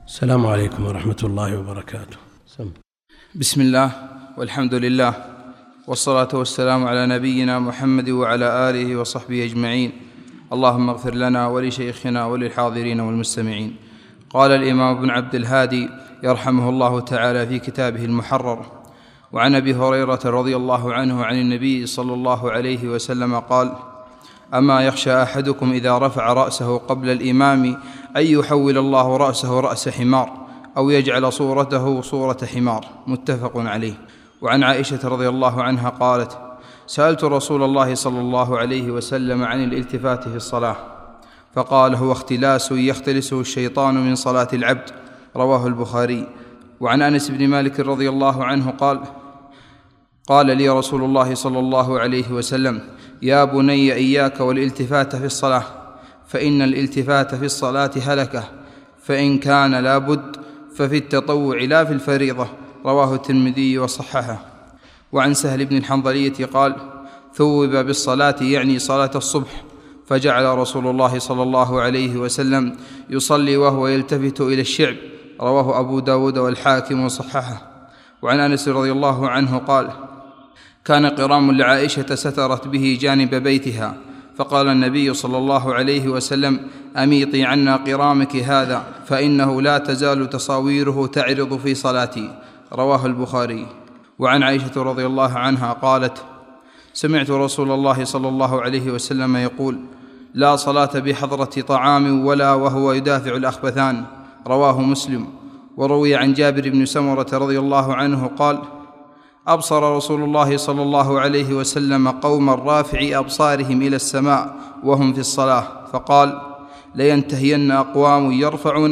السلام عليكم ورحمة الله وبركاته. بسم الله والحمد لله والصلاة والسلام على نبينا محمد وعلى آله وصحبه أجمعين. اللهم اغفر لنا ولشيخنا وللحاضرين والمستمعين. قال الإمام ابن عبد الهادي يرحمه الله تعالى في كتابه المحرر: وعن أبي هريرة رضي الله عنه عن النبي صلى الله عليه وسلم قال: أما يخشى أحدكم إذا رفع رأسه قبل الإمام أن يحول الله رأسه رأس حمار أو يجعل صورته صورة حمار. متفق عليه. وعن عائشة رضي الله عنها قالت: سألت رسول الله صلى الله عليه وسلم عن الالتفات في الصلاة فقال: هو اختلاس يختلسه الشيطان من صلاة العبد. رواه البخاري. وعن أنس بن مالك رضي الله عنه قال لي رسول الله صلى الله عليه وسلم: يا بني إياك والالتفات في الصلاة، فإن الالتفات في الصلاة هلكة، فإن كان لا بد ففي التطوع لا في الفريضة. رواه الترمذي وصححه. وعن سهل بن الحنظلية قال: ثوب بالصلاة يعني صلاة الصبح، فجعل رسول الله صلى الله عليه وسلم يصلي وهو يلتفت إلى الشعب. رواه أبو داود والحاكم وصححه. وعن أنس رضي الله عنه قال: كان قرام لعائشة سترت به جانب بيتها، فقال النبي صلى الله عليه وسلم: أميطي عنا قرامك هذا، فإنه لا تزال تصاويره تعرض في صلاتي. رواه البخاري. وعن عائشة رضي الله عنها قالت: سمعت رسول الله صلى الله عليه وسلم يقول: لا صلاة بحضرة طعام ولا وهو يدافع الأخبثان. رواه مسلم. وروي عن جابر بن سمرة رضي الله عنه قال: أبصر رسول الله صلى الله عليه وسلم قوما رافعي أبصارهم إلى السماء وهم في الصلاة، فقال: لينتهين أقوام يرفعون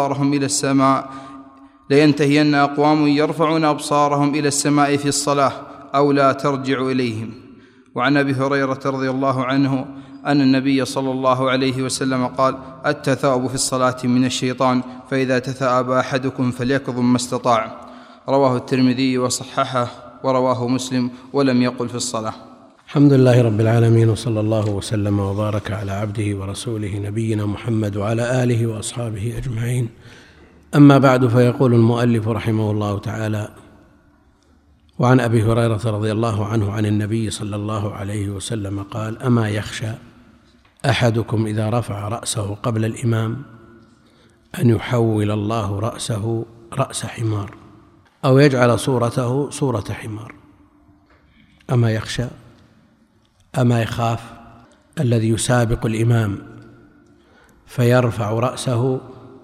أبصارهم إلى السماء في الصلاة أو لا ترجع إليهم. وعن أبي هريرة رضي الله عنه أن النبي صلى الله عليه وسلم قال: التثاؤب في الصلاة من الشيطان، فإذا تثاءب أحدكم فليكظم ما استطاع. رواه الترمذي وصححه، ورواه مسلم ولم يقل في الصلاة. الحمد لله رب العالمين، وصلى الله وسلم وبارك على عبده ورسوله نبينا محمد وعلى آله وأصحابه أجمعين. أما بعد، فيقول المؤلف رحمه الله تعالى: وعن أبي هريرة رضي الله عنه عن النبي صلى الله عليه وسلم قال: أما يخشى أحدكم إذا رفع رأسه قبل الإمام أن يحول الله رأسه رأس حمار أو يجعل صورته صورة حمار. أما يخشى، أما يخاف الذي يسابق الإمام فيرفع رأسه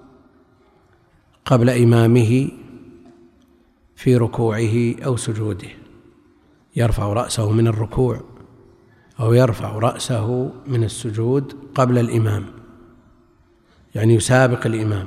قبل إمامه في ركوعه أو سجوده، يرفع رأسه من الركوع أو يرفع رأسه من السجود قبل الإمام، يعني يسابق الإمام،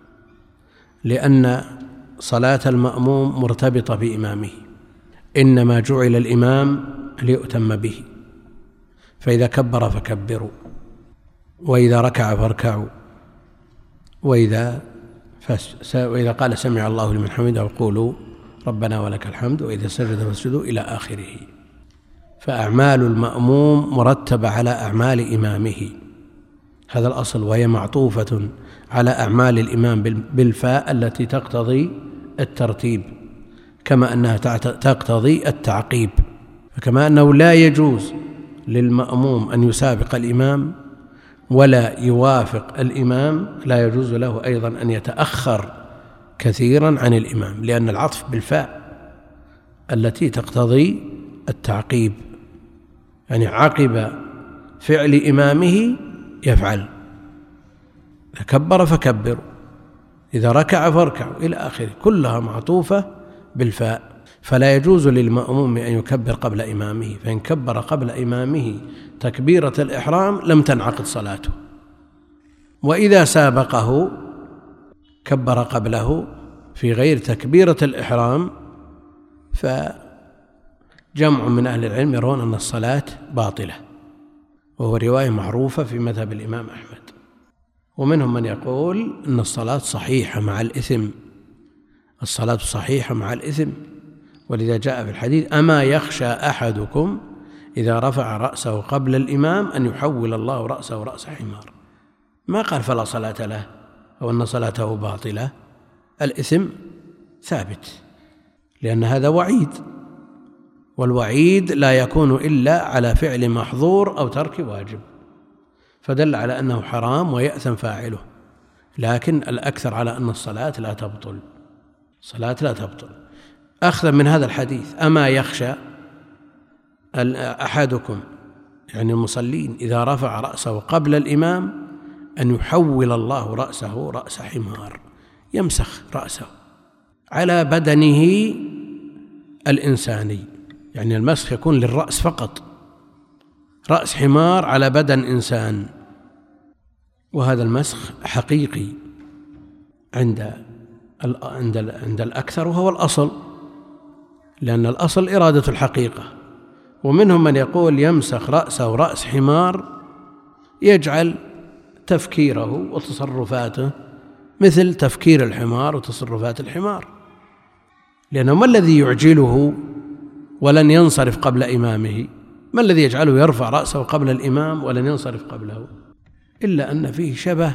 لأن صلاة المأموم مرتبطة بإمامه، إنما جعل الإمام ليؤتم به، فإذا كبر فكبروا، وإذا ركع فاركعوا، وإذا قال سمع الله لمن حمده قولوا ربنا ولك الحمد، وإذا سجد فاسجدوا إلى آخره. فأعمال المأموم مرتبة على أعمال إمامه، هذا الأصل، وهي معطوفة على أعمال الإمام بالفاء التي تقتضي الترتيب، كما أنها تقتضي التعقيب. فكما أنه لا يجوز للمأموم أن يسابق الإمام ولا يوافق الإمام، لا يجوز له أيضا أن يتأخر كثيرا عن الإمام، لأن العطف بالفاء التي تقتضي التعقيب، يعني عقب فعل إمامه يفعل، إذا كبر فكبروا، إذا ركع فاركعوا إلى آخره، كلها معطوفة بالفاء. فلا يجوز للمأموم أن يكبر قبل إمامه، فإن كبر قبل إمامه تكبيرة الإحرام لم تنعقد صلاته، وإذا سابقه كبر قبله في غير تكبيرة الإحرام فجمع من أهل العلم يرون أن الصلاة باطلة، وهو رواية معروفة في مذهب الإمام أحمد، ومنهم من يقول أن الصلاة صحيحة مع الإثم، الصلاة صحيحة مع الإثم، ولذا جاء في الحديث: أما يخشى أحدكم إذا رفع رأسه قبل الإمام أن يحول الله رأسه رأس حمار. ما قال فلا صلاة له أو أن صلاته باطلة، الإثم ثابت، لأن هذا وعيد، والوعيد لا يكون إلا على فعل محظور أو ترك واجب، فدل على أنه حرام ويأثم فاعله. لكن الأكثر على أن الصلاة لا تبطل، الصلاة لا تبطل. أخذا من هذا الحديث: أما يخشى أحدكم، يعني المصلين، إذا رفع رأسه قبل الإمام أن يحول الله رأسه رأس حمار، يمسخ رأسه على بدنه الإنساني، يعني المسخ يكون للرأس فقط، رأس حمار على بدن إنسان. وهذا المسخ حقيقي عند الأكثر، وهو الأصل، لأن الأصل إرادة الحقيقة. ومنهم من يقول يمسخ رأسه رأس حمار، يجعل تفكيره وتصرفاته مثل تفكير الحمار وتصرفات الحمار، لأنه ما الذي يعجله ولن ينصرف قبل إمامه؟ ما الذي يجعله يرفع رأسه قبل الإمام ولن ينصرف قبله؟ إلا أن فيه شبه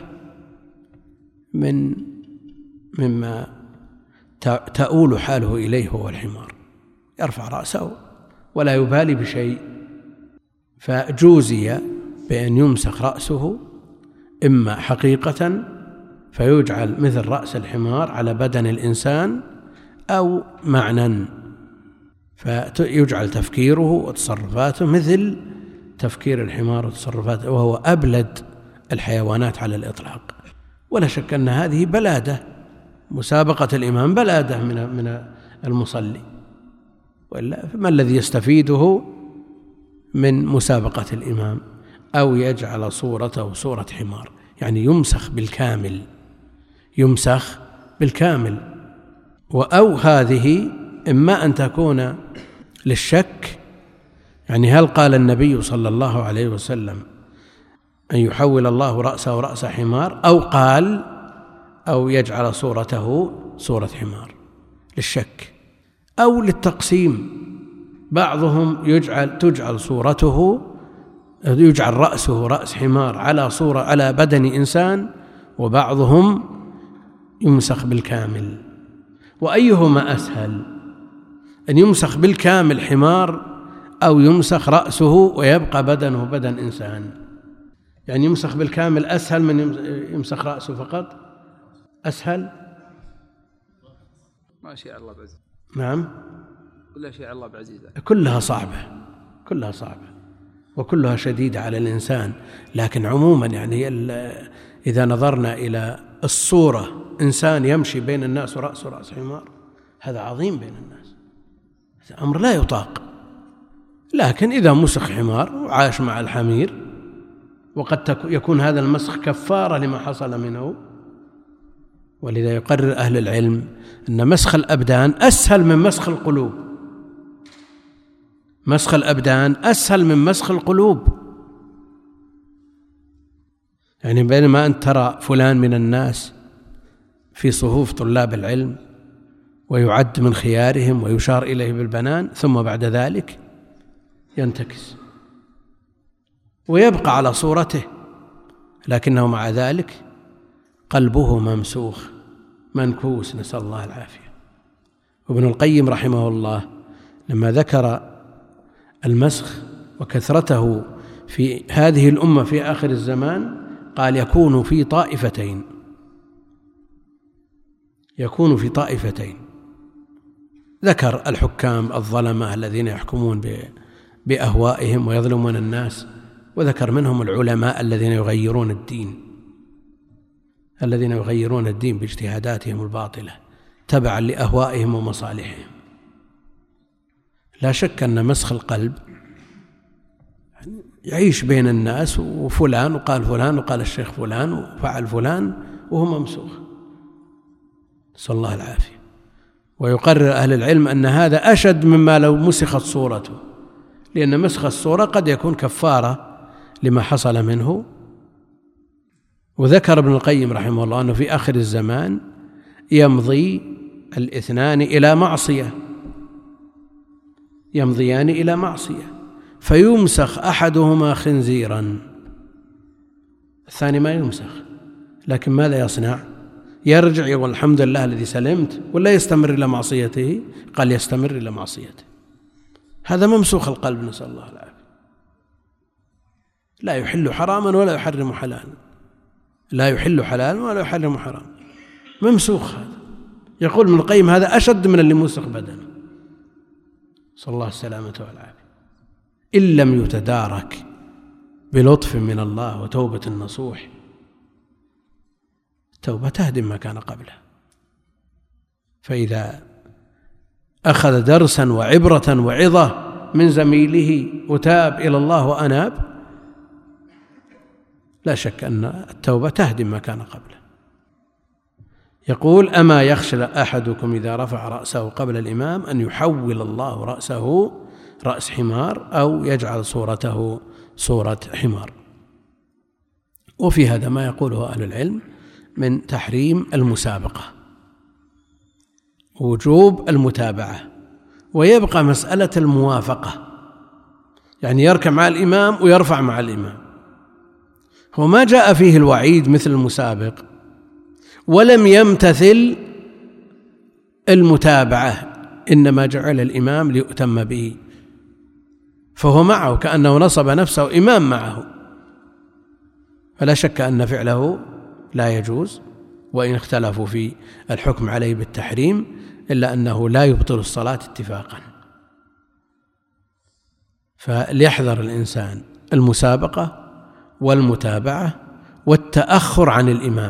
مما تؤول حاله إليه هو الحمار، يرفع رأسه ولا يبالي بشيء. فجوزي بأن يمسخ رأسه إما حقيقة فيجعل مثل رأس الحمار على بدن الإنسان، أو معنى فيجعل تفكيره وتصرفاته مثل تفكير الحمار وتصرفاته، وهو أبلد الحيوانات على الإطلاق. ولا شك أن هذه بلادة، مسابقة الإمام بلادة من المصلي، وإلا ما الذي يستفيده من مسابقة الإمام؟ أو يجعل صورته صورة حمار، يعني يمسخ بالكامل، يمسخ بالكامل. أو هذه إما أن تكون للشك، يعني هل قال النبي صلى الله عليه وسلم أن يحول الله رأسه رأس حمار، أو قال أو يجعل صورته صورة حمار، للشك. أو للتقسيم، بعضهم تجعل صورته، يجعل رأسه رأس حمار على بدن إنسان، وبعضهم يمسخ بالكامل. وأيهما أسهل، أن يمسخ بالكامل حمار أو يمسخ رأسه ويبقى بدنه بدن إنسان؟ يعني يمسخ بالكامل أسهل من يمسخ رأسه فقط، أسهل. ما شاء الله بعزيز. نعم، كل شيء الله بعزيز، كلها صعبة، كلها صعبة، وكلها شديدة على الإنسان. لكن عموما يعني إذا نظرنا إلى الصورة، إنسان يمشي بين الناس ورأسه رأس حمار، هذا عظيم بين الناس، هذا أمر لا يطاق. لكن إذا مسخ حمار وعاش مع الحمير، وقد يكون هذا المسخ كفارة لما حصل منه. ولذا يقرر أهل العلم أن مسخ الأبدان أسهل من مسخ القلوب، مسخ الأبدان أسهل من مسخ القلوب. يعني بينما أنت ترى فلان من الناس في صفوف طلاب العلم ويعد من خيارهم ويشار إليه بالبنان، ثم بعد ذلك ينتكس ويبقى على صورته، لكنه مع ذلك قلبه ممسوخ منكوس، نسأل الله العافية. وابن القيم رحمه الله لما ذكر المسخ وكثرته في هذه الأمة في آخر الزمان قال يكون في طائفتين، يكون في طائفتين. ذكر الحكام الظلمة الذين يحكمون بأهوائهم ويظلمون الناس، وذكر منهم العلماء الذين يغيرون الدين، الذين يغيرون الدين باجتهاداتهم الباطلة تبعا لأهوائهم ومصالحهم. لا شك أن مسخ القلب يعيش بين الناس، وفلان وقال فلان وقال الشيخ فلان وفعل فلان وهو ممسوخ، نسأل الله العافية. ويقرر أهل العلم أن هذا أشد مما لو مسخت صورته، لأن مسخ الصورة قد يكون كفارة لما حصل منه. وذكر ابن القيم رحمه الله أنه في آخر الزمان يمضي الاثنان إلى معصية، يمضيان إلى معصية، فيمسخ أحدهما خنزيرا، الثاني ما يمسخ، لكن ماذا يصنع؟ يرجع يقول الحمد لله الذي سلمت، ولا يستمر إلى معصيته؟ قال يستمر إلى معصيته. هذا ممسوخ القلب، نسأل الله العافية. لا يحل حراما ولا يحرم حلالا، لا يحل حلالا ولا يحرم حراما، ممسوخ. هذا يقول ابن القيم هذا أشد من اللي موسخ بدنه، صلى الله السلامة والعافية. إن لم يتدارك بلطف من الله وتوبة النصوح، التوبة تهدم ما كان قبلها. فإذا أخذ درسا وعبرة وعظة من زميله وتاب إلى الله وأناب، لا شك أن التوبة تهدم ما كان قبله. يقول: أما يخشى أحدكم إذا رفع رأسه قبل الإمام أن يحول الله رأسه رأس حمار أو يجعل صورته صورة حمار. وفي هذا ما يقوله أهل العلم من تحريم المسابقة، وجوب المتابعة، ويبقى مسألة الموافقة، يعني يركع مع الإمام ويرفع مع الإمام. هو ما جاء فيه الوعيد مثل المسابق، ولم يمتثل المتابعة، إنما جعل الإمام ليؤتم به، فهو معه كأنه نصب نفسه إمام معه، فلا شك أن فعله لا يجوز، وإن اختلفوا في الحكم عليه بالتحريم، إلا أنه لا يبطل الصلاة اتفاقا. فليحذر الإنسان المسابقة والمتابعة والتأخر عن الإمام.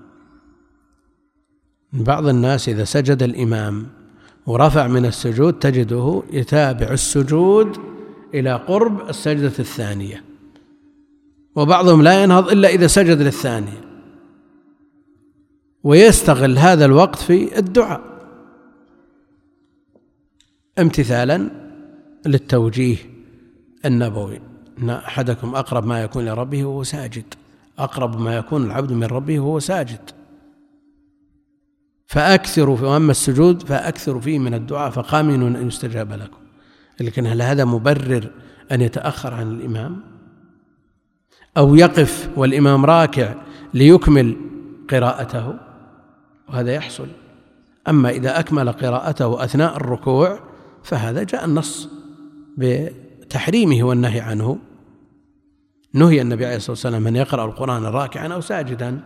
بعض الناس إذا سجد الإمام ورفع من السجود تجده يتابع السجود إلى قرب السجدة الثانية، وبعضهم لا ينهض إلا إذا سجد للثانية، ويستغل هذا الوقت في الدعاء امتثالا للتوجيه النبوي: إن أحدكم أقرب ما يكون لربه وهو ساجد، أقرب ما يكون العبد من ربه وهو ساجد، فأكثروا في أما السجود فأكثروا فيه من الدعاء فقامنوا أن يستجاب لكم. لكن هل هذا مبرر أن يتأخر عن الإمام أو يقف والإمام راكع ليكمل قراءته؟ وهذا يحصل. أما إذا أكمل قراءته أثناء الركوع فهذا جاء النص بتحريمه والنهي عنه. نهي النبي عليه الصلاة والسلام من يقرأ القرآن راكعا أو ساجدا،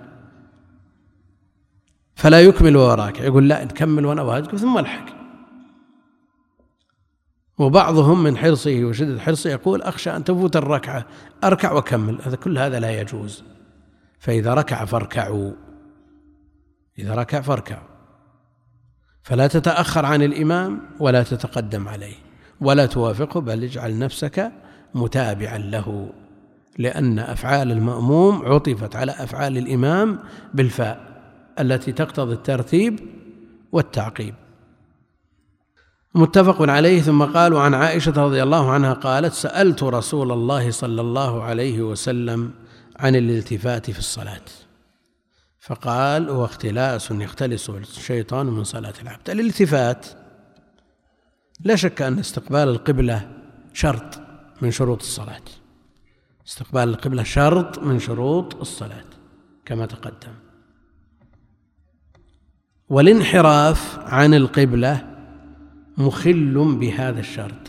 فلا يكمل وهو راكع، يقول لا نكمل وأنا واجب ثم ألحق. وبعضهم من حرصه وشدة حرصه يقول أخشى أن تفوت الركعة أركع وأكمل. كل هذا لا يجوز. فإذا ركع فاركعوا، إذا ركع فاركعوا، فلا تتأخر عن الإمام ولا تتقدم عليه ولا توافقه، بل اجعل نفسك متابعا له، لأن أفعال المأموم عطفت على أفعال الإمام بالفاء التي تقتضي الترتيب والتعقيب. متفق عليه. ثم قال: وعن عائشة رضي الله عنها قالت: سألت رسول الله صلى الله عليه وسلم عن الالتفات في الصلاة، فقال: هو اختلاس يختلسه الشيطان من صلاة العبد. الالتفات لا شك أن استقبال القبلة شرط من شروط الصلاة، استقبال القبلة شرط من شروط الصلاة كما تقدم، والانحراف عن القبلة مخل بهذا الشرط.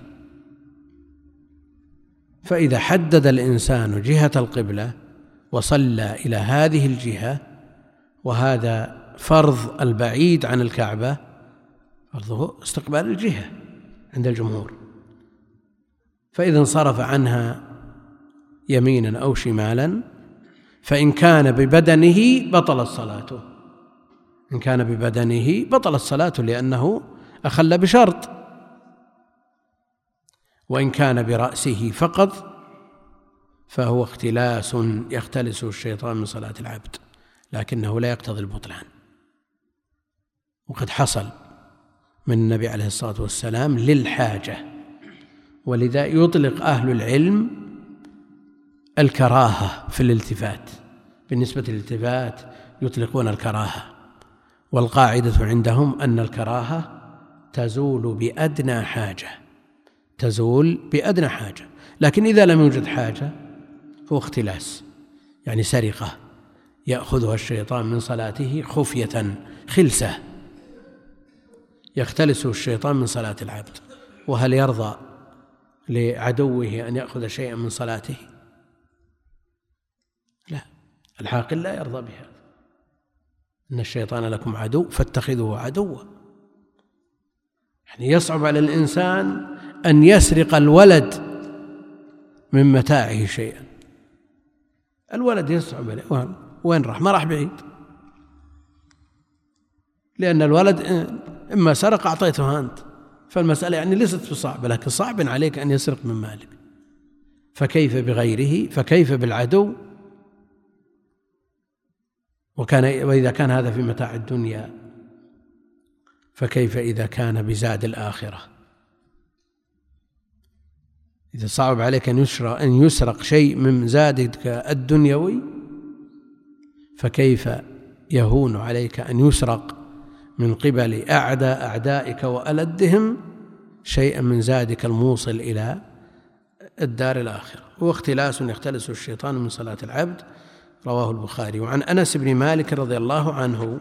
فإذا حدد الإنسان جهة القبلة وصلى إلى هذه الجهة، وهذا فرض البعيد عن الكعبة، فرضه استقبال الجهة عند الجمهور، فإذا انصرف عنها يمينا أو شمالا فإن كان ببدنه بطلت صلاته، إن كان ببدنه بطلت صلاته لأنه أخل بشرط، وإن كان برأسه فقط فهو اختلاس يختلسه الشيطان من صلاة العبد، لكنه لا يقتضي البطلان. وقد حصل من النبي عليه الصلاة والسلام للحاجة، ولذا يطلق أهل العلم الكراهة في الالتفات. بالنسبة للالتفات يطلقون الكراهة، والقاعدة عندهم أن الكراهة تزول بأدنى حاجة، تزول بأدنى حاجة. لكن إذا لم يوجد حاجة فهو اختلاس، يعني سرقة، يأخذها الشيطان من صلاته خفية خلسة، يختلسه الشيطان من صلاة العبد. وهل يرضى لعدوه أن يأخذ شيئا من صلاته؟ لا، العاقل لا يرضى بهذا. إن الشيطان لكم عدو فاتخذوه عدوا. يعني يصعب على الإنسان أن يسرق الولد من متاعه شيئا. الولد يصعب عليه، وين راح؟ ما راح بعيد، لأن الولد إما سرق أعطيته أنت، فالمسألة يعني ليست بصعبة، لكن صعب عليك أن يسرق من مالك، فكيف بغيره؟ فكيف بالعدو؟ وإذا كان هذا في متاع الدنيا، فكيف إذا كان بزاد الآخرة؟ إذا صعب عليك أن يسرق شيء من زادك الدنيوي، فكيف يهون عليك أن يسرق من قبل أعدائك وألدهم شيئا من زادك الموصل إلى الدار الآخرة. واختلاس يختلس الشيطان من صلاة العبد، رواه البخاري. وعن أنس بن مالك رضي الله عنه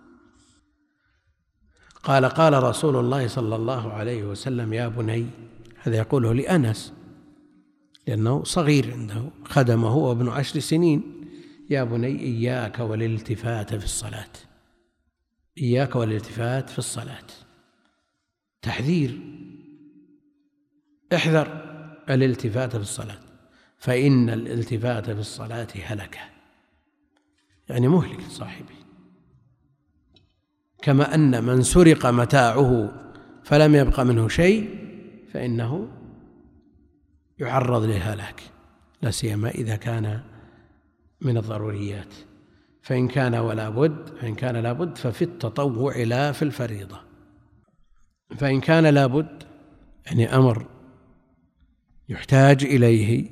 قال: قال رسول الله صلى الله عليه وسلم: يا بني، هذا يقوله لأنس لأنه صغير عنده، خدمه وابن 10 سنين: يا بني إياك والالتفات في الصلاة. إياك والالتفات في الصلاة، تحذير، احذر الالتفات في الصلاة، فإن الالتفات في الصلاة هلكة، يعني مهلك لصاحبه. كما أن من سرق متاعه فلم يبق منه شيء فإنه يعرض للهلاك، لا سيما إذا كان من الضروريات. فإن كان لابد ففي التطوع لا في الفريضة. فإن كان لابد يعني أمر يحتاج إليه.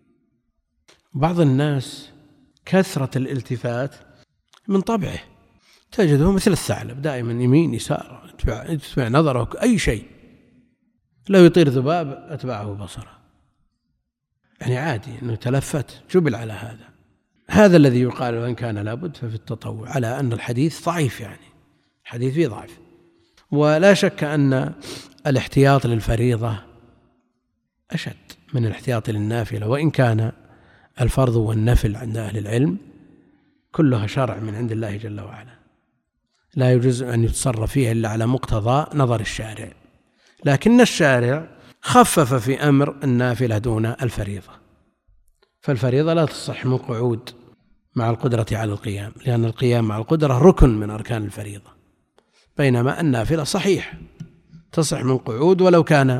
بعض الناس كثرة الالتفات من طبعه، تجده مثل الثعلب دائما يمين يسار، يتبع نظره أي شيء، لو يطير ذباب أتبعه بصره، يعني عادي أنه تلفت، جبل على هذا الذي يقال وإن كان لابد ففي التطوع، على أن الحديث ضعيف، يعني الحديث فيه ضعف. ولا شك أن الاحتياط للفريضة أشد من الاحتياط للنافلة، وإن كان الفرض والنفل عند أهل العلم كلها شرع من عند الله جل وعلا، لا يجوز أن يتصرف فيها إلا على مقتضى نظر الشارع، لكن الشارع خفف في أمر النافلة دون الفريضة. فالفريضة لا تصح من قعود مع القدرة على القيام، لأن القيام مع القدرة ركن من أركان الفريضة، بينما النافلة صحيح تصح من قعود ولو كان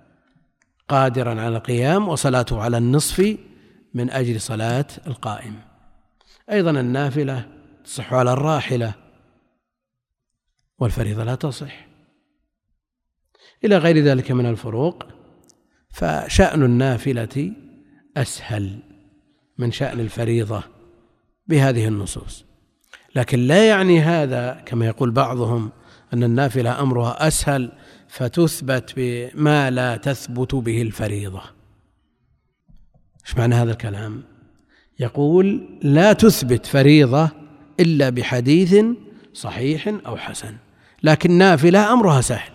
قادرا على القيام، وصلاته على النصف من أجل صلاة القائم. أيضا النافلة تصح على الراحلة، والفريضة لا تصح، إلى غير ذلك من الفروق. فشأن النافلة أسهل من شأن الفريضة بهذه النصوص، لكن لا يعني هذا كما يقول بعضهم أن النافلة أمرها أسهل فتثبت بما لا تثبت به الفريضة. إيش معنى هذا الكلام؟ يقول لا تثبت فريضة إلا بحديث صحيح أو حسن، لكن نافلة أمرها سهل.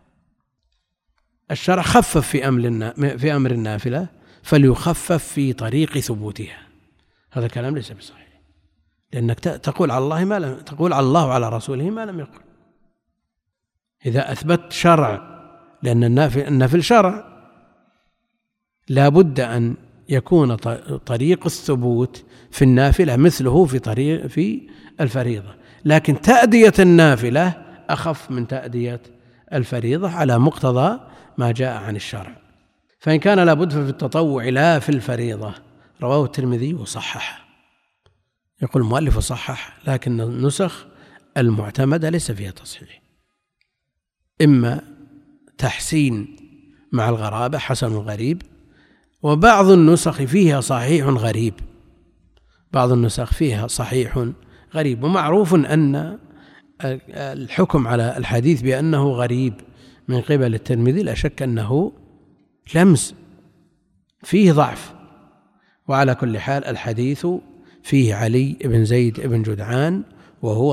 الشرع خفف في أمر النافلة فليخفف في طريق ثبوتها. هذا الكلام ليس بصحيح، لأنك تقول على الله وعلى رسوله ما لم يقل. إذا أثبت شرع، لأن النافل شرع، لا بد أن يكون طريق الثبوت في النافلة مثله في الفريضة، لكن تأدية النافلة أخف من تأدية الفريضة على مقتضى ما جاء عن الشرع. فإن كان لابد في التطوع لا في الفريضة، رواه الترمذي وصححه. يقول المؤلف صحح، لكن النسخ المعتمدة ليس فيها تصحيح، إما تحسين مع الغرابة حسن غريب، وبعض النسخ فيها صحيح غريب، بعض النسخ فيها صحيح غريب. ومعروف أن الحكم على الحديث بأنه غريب من قبل الترمذي لا شك أنه لمس فيه ضعف، وعلى كل حال الحديث فيه علي بن زيد بن جدعان وهو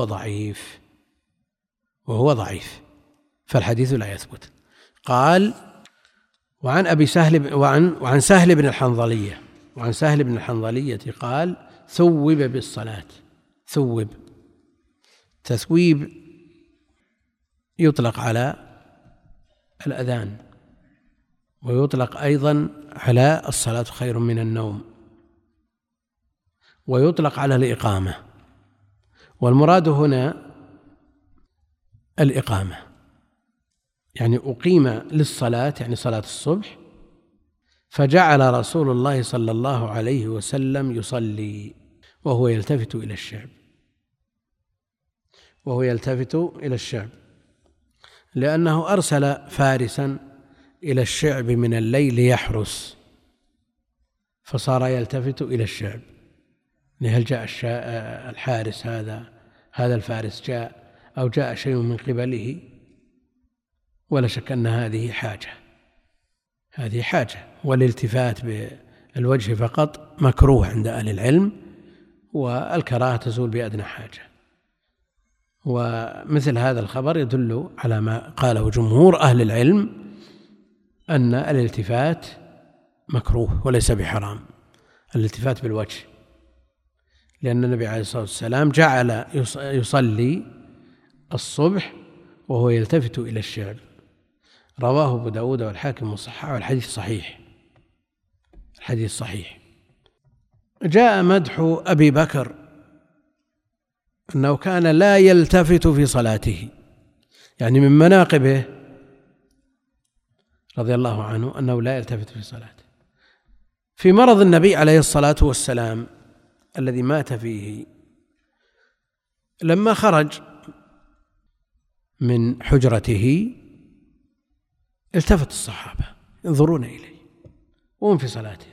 ضعيف فالحديث لا يثبت. قال: وعن سهل بن الحنظلية قال: ثوب بالصلاة. تثويب يطلق على الأذان، ويطلق أيضا على الصلاة خير من النوم، ويطلق على الإقامة، والمراد هنا الإقامة، يعني أقيم للصلاة، يعني صلاة الصبح، فجعل رسول الله صلى الله عليه وسلم يصلي وهو يلتفت إلى الشعب، لأنه أرسل فارسا إلى الشعب من الليل يحرس، فصار يلتفت إلى الشعب. هل جاء الحارس هذا الفارس جاء أو جاء شيء من قبله؟ ولا شك أن هذه حاجة، والالتفات بالوجه فقط مكروه عند أهل العلم، والكراهة تزول بأدنى حاجة. ومثل هذا الخبر يدل على ما قاله جمهور أهل العلم أن الالتفات مكروه وليس بحرام، الالتفات بالوجه، لأن النبي عليه الصلاة والسلام جعل يصلي الصبح وهو يلتفت إلى الشعب. رواه أبو داود والحاكم وصححه، والحديث صحيح. جاء مدح أبي بكر أنه كان لا يلتفت في صلاته، يعني من مناقبه رضي الله عنه أنه لا يلتفت في صلاته. في مرض النبي عليه الصلاة والسلام الذي مات فيه، لما خرج من حجرته التفت الصحابة ينظرون إليه وهم في صلاته،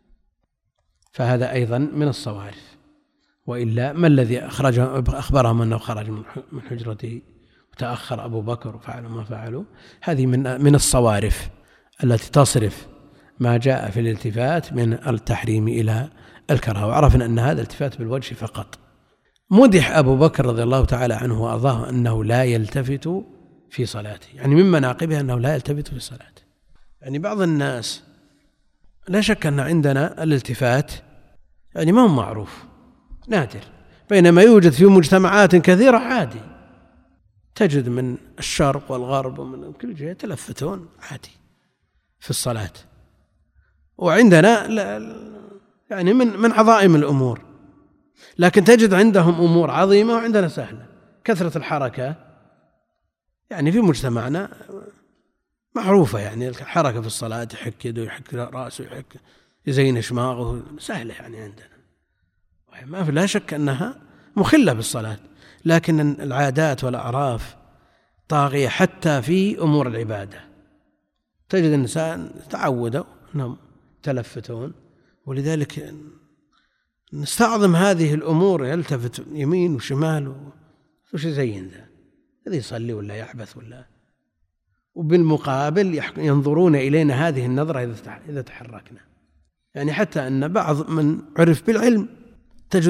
فهذا أيضا من الصوارف، وإلا ما الذي أخبرهم أنه خرج من حجرته وتأخر أبو بكر وفعلوا ما فعلوا؟ هذه من الصوارف التي تصرف ما جاء في الالتفات من التحريم إلى الكراهة، وعرفنا أن هذا الالتفات بالوجه فقط. مدح أبو بكر رضي الله تعالى عنه وأرضاه أنه لا يلتفت في صلاته، يعني من مناقبه أنه لا يلتفت في صلاته. يعني بعض الناس لا شك أن عندنا الالتفات يعني ما هو معروف، نادر، بينما يوجد في مجتمعات كثيرة عادي، تجد من الشرق والغرب ومن كل جهة يتلفتون عادي في الصلاة. وعندنا يعني من عظائم الأمور، لكن تجد عندهم أمور عظيمة وعندنا سهلة. كثرة الحركة يعني في مجتمعنا معروفة، يعني الحركة في الصلاة، يحك يده يحك رأسه يحك يزين شماغه، سهلة يعني عندنا، ما في لا شك أنها مخلة بالصلاة، لكن العادات والأعراف طاغية حتى في أمور العبادة. تجد النساء تعودوا أنهم تلفتون، ولذلك نستعظم هذه الأمور، يلتفت يمين وشمال وش يزين ذا، الذي يصلي ولا يعبث ولا. وبالمقابل ينظرون إلينا هذه النظرة إذا تحركنا، يعني حتى أن بعض من عرف بالعلم تجد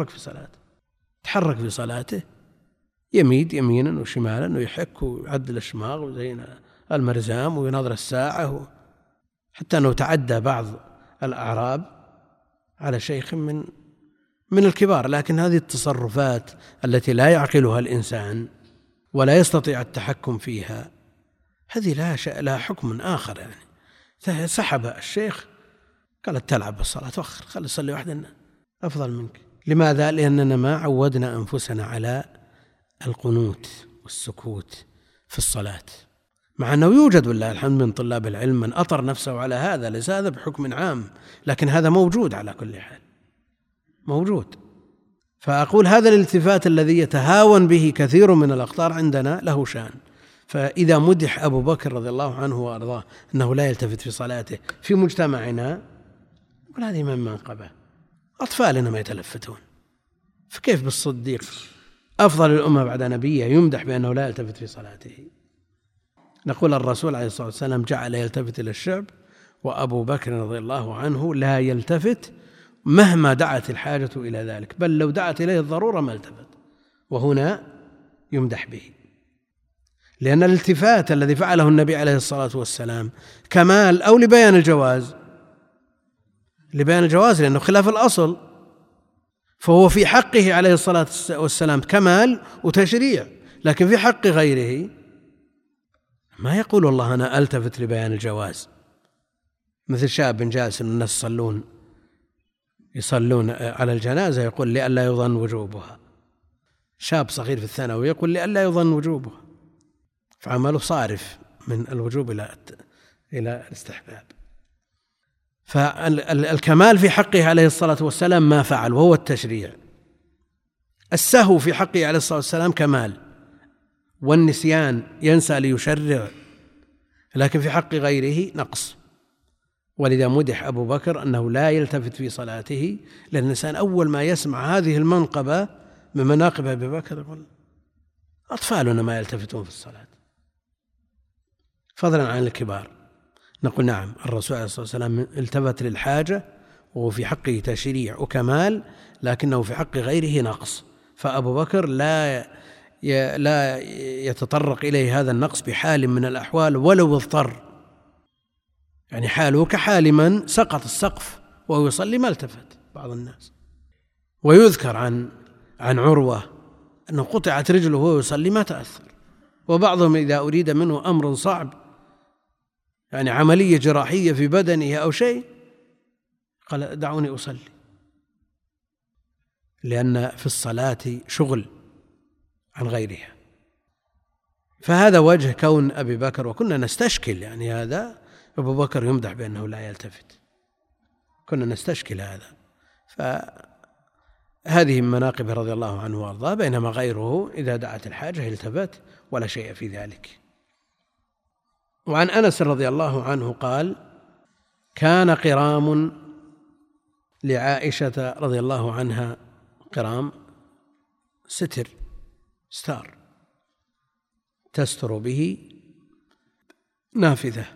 يتحرك في صلاته، يميد يمينا وشمالا ويحك ويعدل الشماغ وزين المرزام وينظر الساعة، حتى أنه تعدى بعض الأعراب على شيخ من الكبار. لكن هذه التصرفات التي لا يعقلها الإنسان ولا يستطيع التحكم فيها، هذه لا حكم آخر. يعني سحب الشيخ قال تلعب بالصلاة، توخر، خلي يصلي وحدنا أفضل منك. لماذا؟ لأننا ما عودنا أنفسنا على القنوت والسكوت في الصلاة، مع أنه يوجد والله الحمد من طلاب العلم من أطر نفسه على هذا، ليس هذا بحكم عام، لكن هذا موجود على كل حال، موجود. فأقول هذا الالتفات الذي يتهاون به كثير من الأخطار عندنا له شأن. فإذا مدح أبو بكر رضي الله عنه وأرضاه أنه لا يلتفت في صلاته في مجتمعنا، وهذه من منقبه، أطفالنا ما يتلفتون، فكيف بالصديق أفضل الأمة بعد نبيه يمدح بأنه لا يلتفت في صلاته؟ نقول الرسول عليه الصلاة والسلام جعل يلتفت إلى الشعب، وأبو بكر رضي الله عنه لا يلتفت مهما دعت الحاجة إلى ذلك، بل لو دعت إليه الضرورة ما التفت. وهنا يمدح به، لأن الالتفات الذي فعله النبي عليه الصلاة والسلام كمال أو لبيان الجواز؟ لبيان الجواز، لأنه خلاف الأصل، فهو في حقه عليه الصلاة والسلام كمال وتشريع، لكن في حق غيره ما يقول والله أنا ألتفت لبيان الجواز. مثل شاب جالس الناس يصلون على الجنازة يقول لئلا يظن وجوبها، شاب صغير في الثانوي يقول لئلا يظن وجوبها، فعمله صارف من الوجوب إلى الاستحباب. فالكمال في حقه عليه الصلاة والسلام ما فعل وهو التشريع. السهو في حقه عليه الصلاة والسلام كمال، والنسيان ينسى ليشرع، لكن في حق غيره نقص. ولذا مدح أبو بكر أنه لا يلتفت في صلاته، لأن الإنسان أول ما يسمع هذه المنقبة من مناقب أبي بكر يقول أطفالنا ما يلتفتون في الصلاة، فضلا عن الكبار. نقول نعم، الرسول عليه الصلاة والسلام التفت للحاجة وهو في حقه تشريع وكمال، لكنه في حق غيره نقص، فأبو بكر لا يتطرق إليه هذا النقص بحال من الأحوال ولو اضطر، يعني حاله كحال من سقط السقف وهو يصلي ما التفت بعض الناس. ويذكر عن عروة أنه قطعت رجله وهو يصلي ما تأثر، وبعضهم إذا أريد منه أمر صعب يعني عملية جراحية في بدنه أو شيء قال دعوني أصلي، لأن في الصلاة شغل عن غيرها. فهذا وجه كون أبي بكر، وكنا نستشكل يعني هذا أبو بكر يمدح بأنه لا يلتفت، كنا نستشكل هذا، فهذه من مناقبه رضي الله عنه وارضاه، بينما غيره إذا دعت الحاجة التفت ولا شيء في ذلك. وعن أنس رضي الله عنه قال: كان قرام لعائشة رضي الله عنها، قرام ستار تستر به نافذة،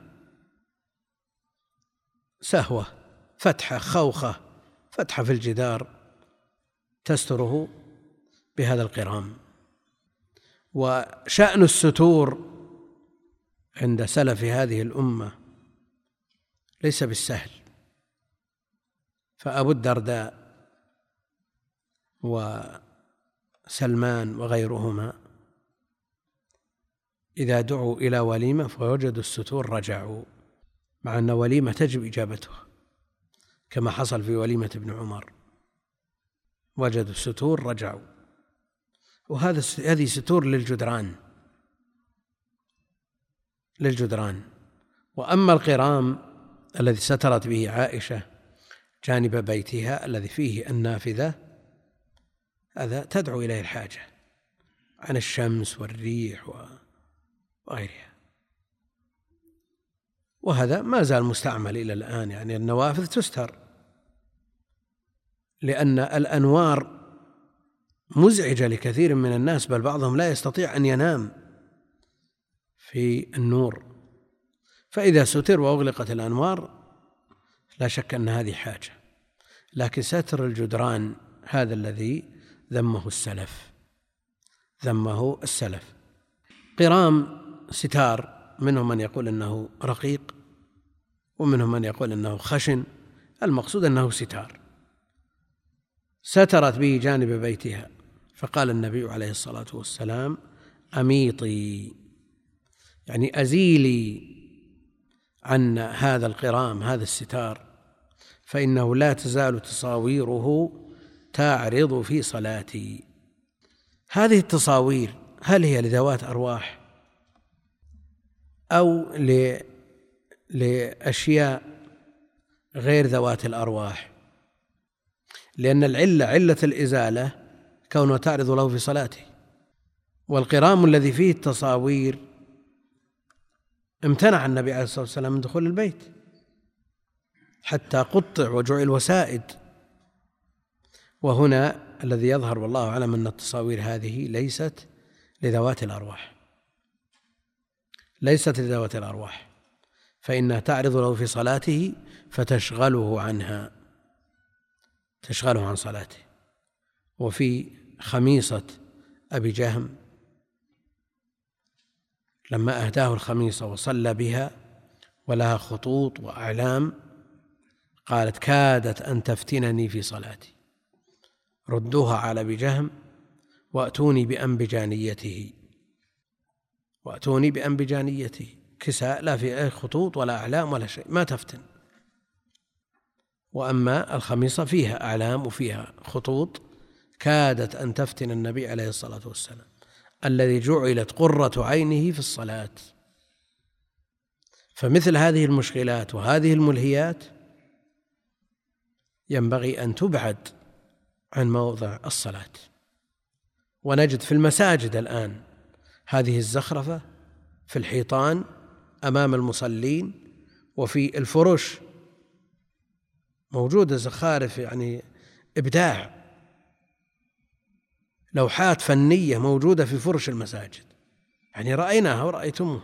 سهوة، فتحة، خوخة، فتحة في الجدار تستره بهذا القرام. وشأن الستور عند سلف هذه الأمة ليس بالسهل، فأبو الدرداء وسلمان وغيرهما إذا دعوا إلى وليمة فوجدوا الستور رجعوا، مع أن وليمة تجب إجابتها، كما حصل في وليمة ابن عمر، وجدوا الستور رجعوا. هذه ستور للجدران. وأما القرام الذي سترت به عائشة جانب بيتها الذي فيه النافذة، هذا تدعو إليه الحاجة عن الشمس والريح وغيرها، وهذا ما زال مستعمل إلى الآن، يعني النوافذ تستر، لأن الأنوار مزعجة لكثير من الناس، بل بعضهم لا يستطيع أن ينام في النور، فإذا ستر وأغلقت الأنوار لا شك أن هذه حاجة. لكن ستر الجدران هذا الذي ذمه السلف. قرام ستار، منهم من يقول أنه رقيق ومنهم من يقول أنه خشن، المقصود أنه ستار سترت به جانب بيتها. فقال النبي عليه الصلاة والسلام: أميطي، يعني أزيلي عن هذا القرام، هذا الستار، فإنه لا تزال تصاويره تعرض في صلاتي. هذه التصاوير هل هي لذوات أرواح أو لأشياء غير ذوات الأرواح؟ لأن علة الإزالة كونه تعرض له في صلاته، والقرام الذي فيه التصاوير امتنع النبي عليه الصلاة والسلام من دخول البيت حتى قطع وجعل وسائد. وهنا الذي يظهر والله أعلم أن التصاوير هذه ليست لذوات الأرواح، فإنها تعرض له في صلاته فتشغله عنها. تشغله عن صلاته. وفي خميصة أبي جهم لما أهداه الخميصة وصلى بها ولها خطوط وأعلام قالت: كادت أن تفتنني في صلاتي، ردوها على أبي جهم وأتوني بأنبجانيته، كساء لا في أي خطوط ولا أعلام ولا شيء، ما تفتن. وأما الخميصة فيها أعلام وفيها خطوط، كادت أن تفتن النبي عليه الصلاة والسلام الذي جعلت قرة عينه في الصلاة. فمثل هذه المشكلات وهذه الملهيات ينبغي أن تبعد عن موضع الصلاة. ونجد في المساجد الآن هذه الزخرفة في الحيطان أمام المصلين، وفي الفرش موجودة زخارف، يعني إبداع، لوحات فنية موجودة في فرش المساجد، يعني رأيناها ورأيتموها.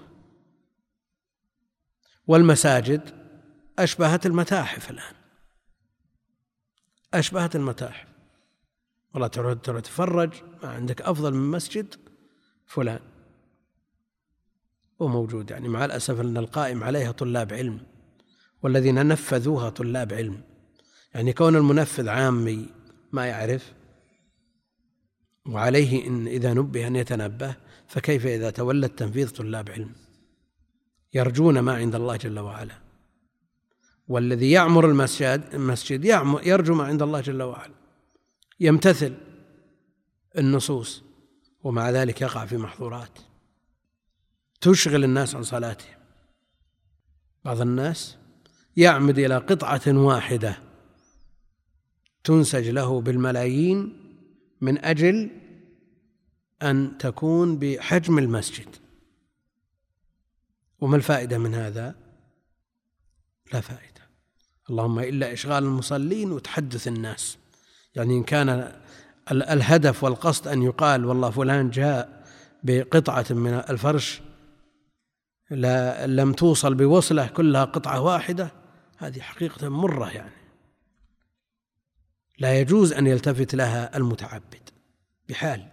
والمساجد أشبهت المتاحف الآن، أشبهت المتاحف. والله ترى تفرج، ما عندك أفضل من مسجد فلان وموجود، يعني مع الأسف أن القائم عليها طلاب علم، والذين نفذوها طلاب علم. يعني كون المنفذ عامي ما يعرف، وعليه إن إذا نبه أن يتنبه، فكيف إذا تولى التنفيذ طلاب علم يرجون ما عند الله جل وعلا؟ والذي يعمر المسجد يرجو ما عند الله جل وعلا، يمتثل النصوص، ومع ذلك يقع في محظورات تشغل الناس عن صلاتهم. بعض الناس يعمد إلى قطعة واحدة تنسج له بالملايين من أجل أن تكون بحجم المسجد. وما الفائدة من هذا؟ لا فائدة، اللهم إلا إشغال المصلين وتحدث الناس. يعني إن كان الهدف والقصد أن يقال والله فلان جاء بقطعة من الفرش لم توصل بوصلة، كلها قطعة واحدة، هذه حقيقة مرة، يعني لا يجوز أن يلتفت لها المتعبد بحال.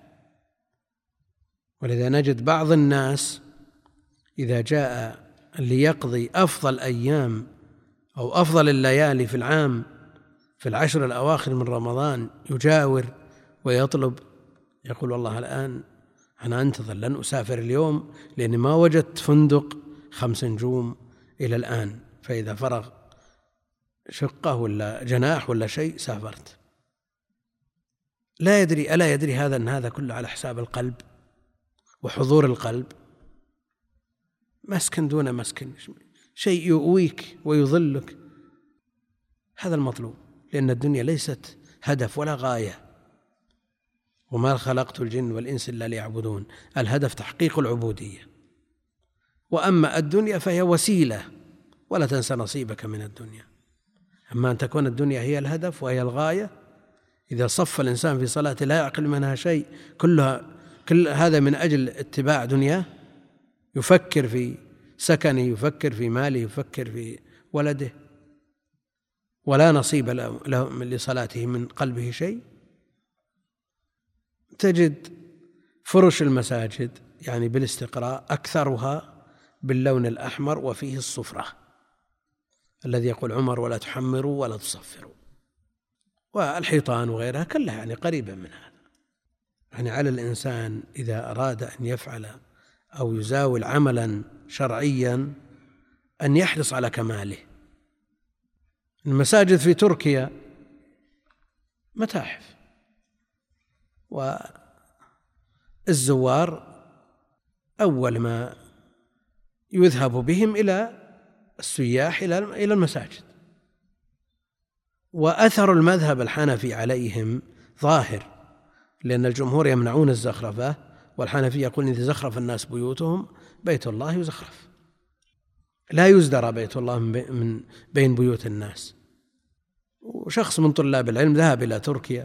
ولذا نجد بعض الناس إذا جاء ليقضي أفضل أيام أو أفضل الليالي في العام في العشر الأواخر من رمضان يجاور ويطلب، يقول والله الآن أنا أنتظر، لن أسافر اليوم لأني ما وجدت فندق 5 نجوم إلى الآن، فإذا فرغ شقة ولا جناح ولا شيء سافرت. لا يدري، ألا يدري هذا أن هذا كله على حساب القلب وحضور القلب؟ مسكن دون مسكن، شيء يؤويك ويظلك، هذا المطلوب. لأن الدنيا ليست هدف ولا غاية، وما خلقت الجن والإنس إلا ليعبدون، الهدف تحقيق العبودية. وأما الدنيا فهي وسيلة، ولا تنسى نصيبك من الدنيا. أما أن تكون الدنيا هي الهدف وهي الغاية، إذا صف الإنسان في صلاته لا يعقل منها شيء، كل هذا من أجل اتباع دنياه، يفكر في سكنه، يفكر في ماله، يفكر في ولده، ولا نصيب له لصلاته من قلبه شيء. تجد فرش المساجد يعني بالاستقراء أكثرها باللون الأحمر وفيه الصفرة، الذي يقول عمر ولا تحمروا ولا تصفروا. والحيطان وغيرها كلها يعني قريبة من هذا. يعني على الإنسان إذا أراد أن يفعل أو يزاول عملا شرعيا أن يحرص على كماله. المساجد في تركيا متاحف، والزوار أول ما يذهب بهم إلى السياح إلى المساجد. وأثر المذهب الحنفي عليهم ظاهر، لأن الجمهور يمنعون الزخرفة، والحنفي يقول إذا زخرف الناس بيوتهم بيت الله يزخرف، لا يزدرى بيت الله من بين بيوت الناس. وشخص من طلاب العلم ذهب إلى تركيا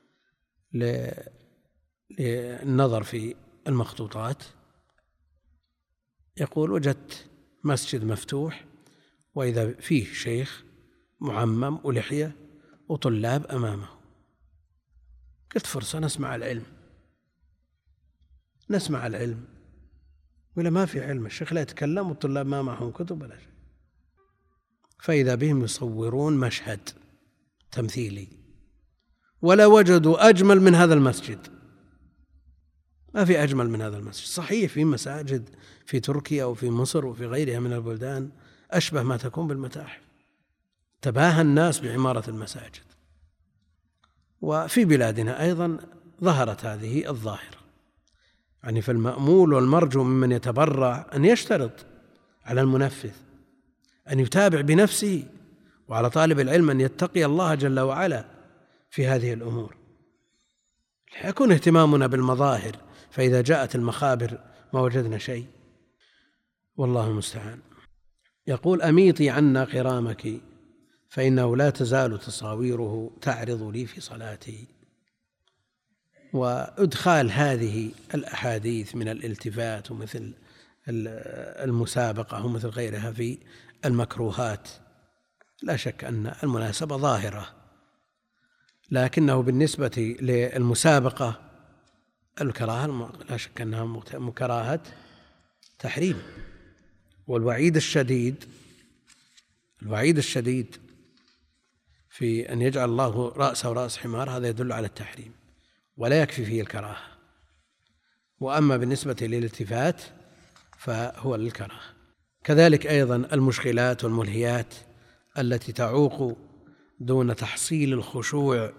للنظر في المخطوطات، يقول وجدت مسجد مفتوح وإذا فيه شيخ معمم ولحية وطلاب أمامه. قلت فرصة نسمع العلم ولا ما في علم، الشيخ لا يتكلم والطلاب ما معهم كتب ولا شيء. فإذا بهم يصورون مشهد تمثيلي، ولا وجدوا أجمل من هذا المسجد. ما في أجمل من هذا المسجد. صحيح في مساجد في تركيا وفي مصر وفي غيرها من البلدان أشبه ما تكون بالمتاحف، تباهى الناس بعمارة المساجد. وفي بلادنا أيضا ظهرت هذه الظاهرة. يعني فالمأمول والمرجو ممن يتبرع أن يشترط على المنفذ أن يتابع بنفسه، وعلى طالب العلم أن يتقي الله جل وعلا في هذه الأمور. لا يكون اهتمامنا بالمظاهر، فإذا جاءت المخابر ما وجدنا شيء، والله المستعان. يقول: أميطي عنا قرامك فإنه لا تزال تصاويره تعرض لي في صلاتي. وإدخال هذه الأحاديث من الالتفات ومثل المسابقة ومثل غيرها في المكروهات لا شك أن المناسبة ظاهرة، لكنه بالنسبة للمسابقة الكراهة لا شك أنها كراهة تحريم. والوعيد الشديد في أن يجعل الله رأسه رأس حمار هذا يدل على التحريم ولا يكفي فيه الكراهة. وأما بالنسبة للالتفات فهو للكراهة. كذلك أيضا المشغلات والملهيات التي تعوق دون تحصيل الخشوع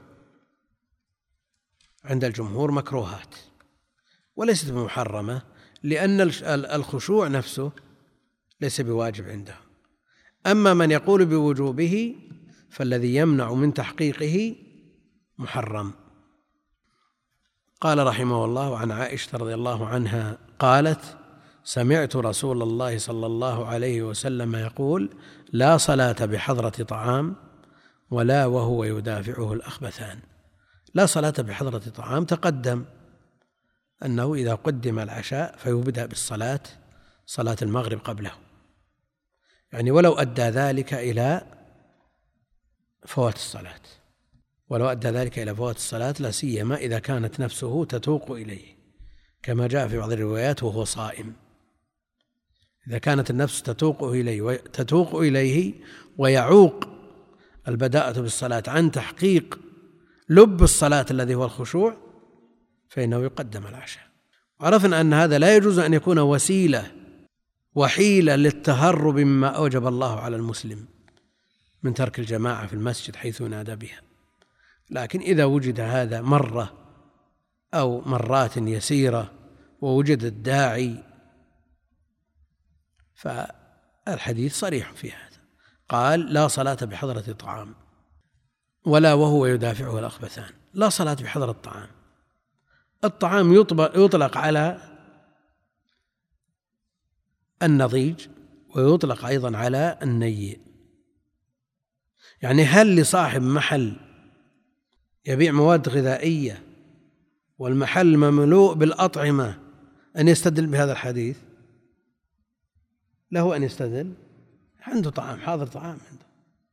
عند الجمهور مكروهات وليست بمحرمة، لأن الخشوع نفسه ليس بواجب عنده. أما من يقول بوجوبه فالذي يمنع من تحقيقه محرم. قال رحمه الله: عن عائشة رضي الله عنها قالت: سمعت رسول الله صلى الله عليه وسلم يقول: لا صلاة بحضرة طعام ولا وهو يدافعه الأخبثان. لا صلاة بحضرة طعام تقدم أنه إذا قدم العشاء فيبدأ بالصلاة، صلاة المغرب قبله، يعني ولو أدى ذلك إلى فوات الصلاة، لا سيما إذا كانت نفسه تتوق إليه، كما جاء في بعض الروايات وهو صائم. إذا كانت النفس تتوق إليه ويعوق البداءة بالصلاة عن تحقيق لب الصلاة الذي هو الخشوع فإنه يقدم العشاء. عرفنا أن هذا لا يجوز أن يكون وسيلة وحيلة للتهرب مما أوجب الله على المسلم من ترك الجماعة في المسجد حيث ينادى بها. لكن إذا وجد هذا مرة أو مرات يسيرة ووجد الداعي فالحديث صريح في هذا. قال: لا صلاة بحضرة طعام ولا وهو يدافعه الأخبثان. لا صلاة بحضرة الطعام. الطعام يطلق على النضيج ويطلق أيضا على النيء. يعني هل لصاحب محل يبيع مواد غذائية والمحل مملوء بالأطعمة أن يستدل بهذا الحديث؟ له أن يستدل؟ عنده طعام، حاضر طعام عنده.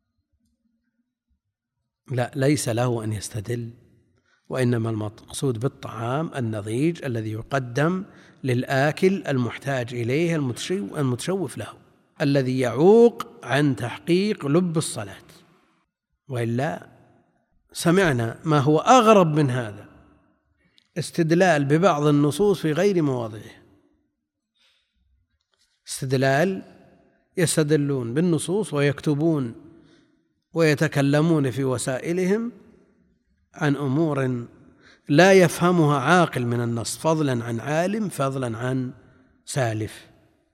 لا، ليس له أن يستدل، وإنما المقصود بالطعام النضيج الذي يقدم للآكل المحتاج إليه المتشوف له، الذي يعوق عن تحقيق لب الصلاة. وإلا سمعنا ما هو أغرب من هذا، استدلال ببعض النصوص في غير مواضعه. يستدلون بالنصوص ويكتبون ويتكلمون في وسائلهم عن أمور لا يفهمها عاقل من النص، فضلا عن عالم، فضلا عن سالف.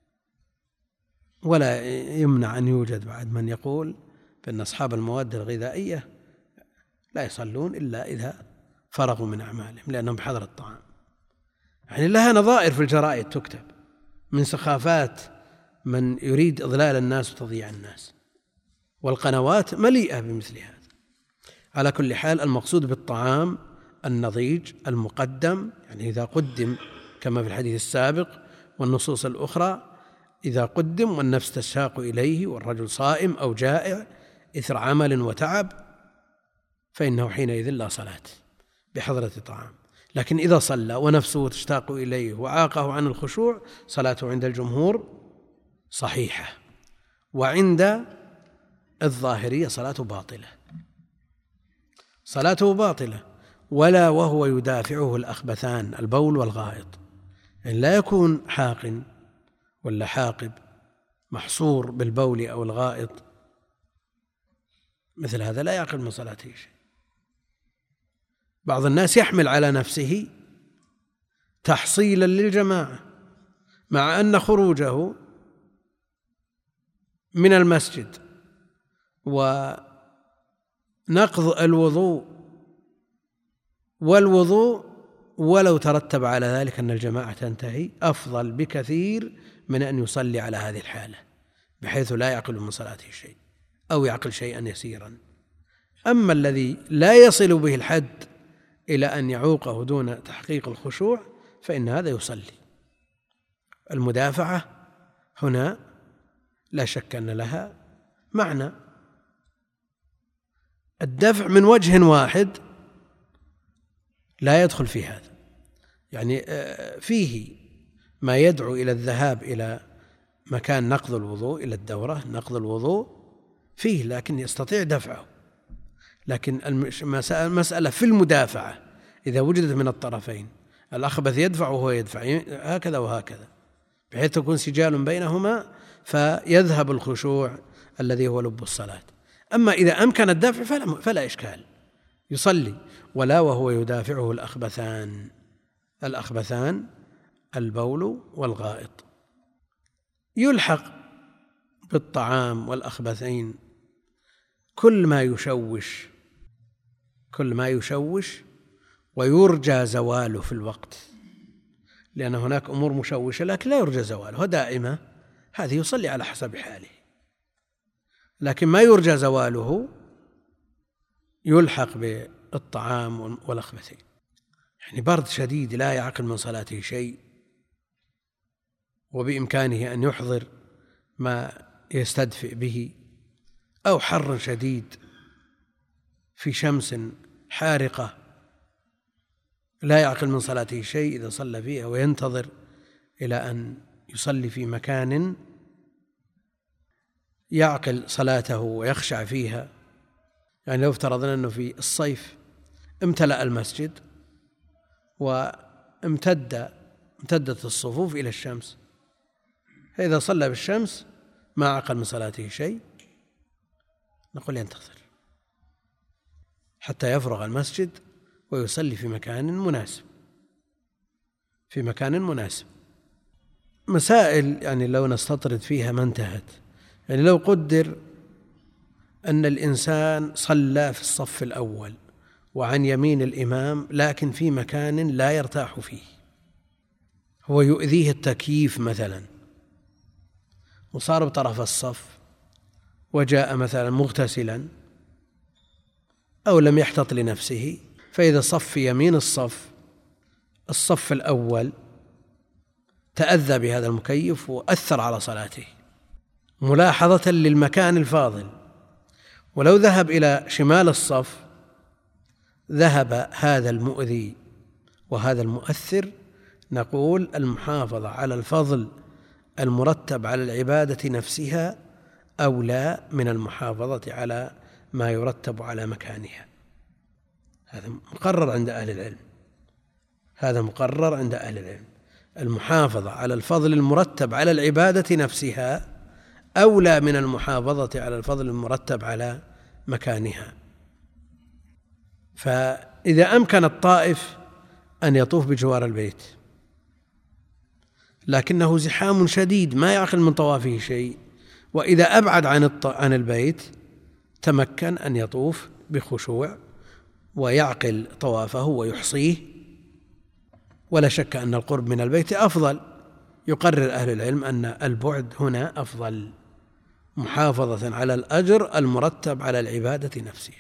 ولا يمنع أن يوجد بعد من يقول بأن أصحاب المواد الغذائية لا يصلون إلا إذا فرغوا من أعمالهم لأنهم بحضر الطعام. يعني لها نظائر في الجرائد تكتب من سخافات من يريد إضلال الناس وتضييع الناس، والقنوات مليئة بمثل هذا. على كل حال المقصود بالطعام النضيج المقدم، يعني إذا قدم كما في الحديث السابق والنصوص الأخرى، إذا قدم والنفس تشتاق إليه والرجل صائم أو جائع إثر عمل وتعب، فإنه حينئذ لا صلاة بحضرة طعام. لكن إذا صلى ونفسه تشتاق إليه وعاقه عن الخشوع صلاته عند الجمهور صحيحة، وعند الظاهرية صلاته باطلة، صلاته باطلة. ولا وهو يدافعه الأخبثان البول والغائط، يعني لا يكون حاق ولا حاقب محصور بالبول أو الغائط، مثل هذا لا يعقل من صلاته شيء. بعض الناس يحمل على نفسه تحصيلا للجماعة مع أن خروجه من المسجد ونقض الوضوء والوضوء ولو ترتب على ذلك أن الجماعة تنتهي أفضل بكثير من أن يصلي على هذه الحالة بحيث لا يعقل من صلاته شيء أو يعقل شيئا يسيرا. أما الذي لا يصل به الحد إلى أن يعوقه دون تحقيق الخشوع فإن هذا يصلي. المدافعة هنا لا شك أن لها معنى، الدفع من وجه واحد لا يدخل في هذا، يعني فيه ما يدعو إلى الذهاب إلى مكان نقض الوضوء، إلى الدورة نقض الوضوء فيه، لكن يستطيع دفعه. لكن المسألة في المدافعة إذا وجدت من الطرفين الأخبث يدفع وهو يدفع هكذا وهكذا بحيث تكون سجال بينهما فيذهب الخشوع الذي هو لب الصلاة. أما إذا أمكن الدفع فلا إشكال يصلي. ولا وهو يدافعه الأخبثان البول والغائط. يلحق بالطعام والأخبثين كل ما يشوش ويرجى زواله في الوقت، لأن هناك أمور مشوشة لكن لا يرجى زواله دائمة، هذه يصلي على حسب حاله. لكن ما يرجى زواله يلحق بالطعام والأخبثين، يعني برد شديد لا يعقل من صلاته شيء وبإمكانه أن يحضر ما يستدفئ به، أو حر شديد في شمس حارقة لا يعقل من صلاته شيء إذا صلى فيها وينتظر إلى أن يصلي في مكان يعقل صلاته ويخشع فيها. يعني لو افترضنا أنه في الصيف امتلأ المسجد وامتدت الصفوف إلى الشمس، فإذا صلى بالشمس ما عقل من صلاته شيء نقول ينتظر حتى يفرغ المسجد ويصلي في مكان مناسب. مسائل يعني لو نستطرد فيها ما انتهت. يعني لو قدر أن الإنسان صلى في الصف الأول وعن يمين الإمام لكن في مكان لا يرتاح فيه، هو يؤذيه التكييف مثلا، وصار بطرف الصف وجاء مثلا مغتسلا أو لم يحتط لنفسه، فإذا صف في يمين الصف الأول تأذى بهذا المكيف وأثر على صلاته ملاحظة للمكان الفاضل. ولو ذهب إلى شمال الصف ذهب هذا المؤذي وهذا المؤثر. نقول المحافظة على الفضل المرتب على العبادة نفسها أولى من المحافظة على ما يرتب على مكانها. هذا مقرر عند أهل العلم. المحافظة على الفضل المرتب على العبادة نفسها أولى من المحافظة على الفضل المرتب على مكانها. فإذا أمكن الطائف أن يطوف بجوار البيت لكنه زحام شديد ما يعقل من طوافه شيء، وإذا أبعد عن البيت تمكن أن يطوف بخشوع ويعقل طوافه ويحصيه. ولا شك أن القرب من البيت أفضل. يقرر أهل العلم أن البعد هنا أفضل محافظة على الأجر المرتب على العبادة نفسها.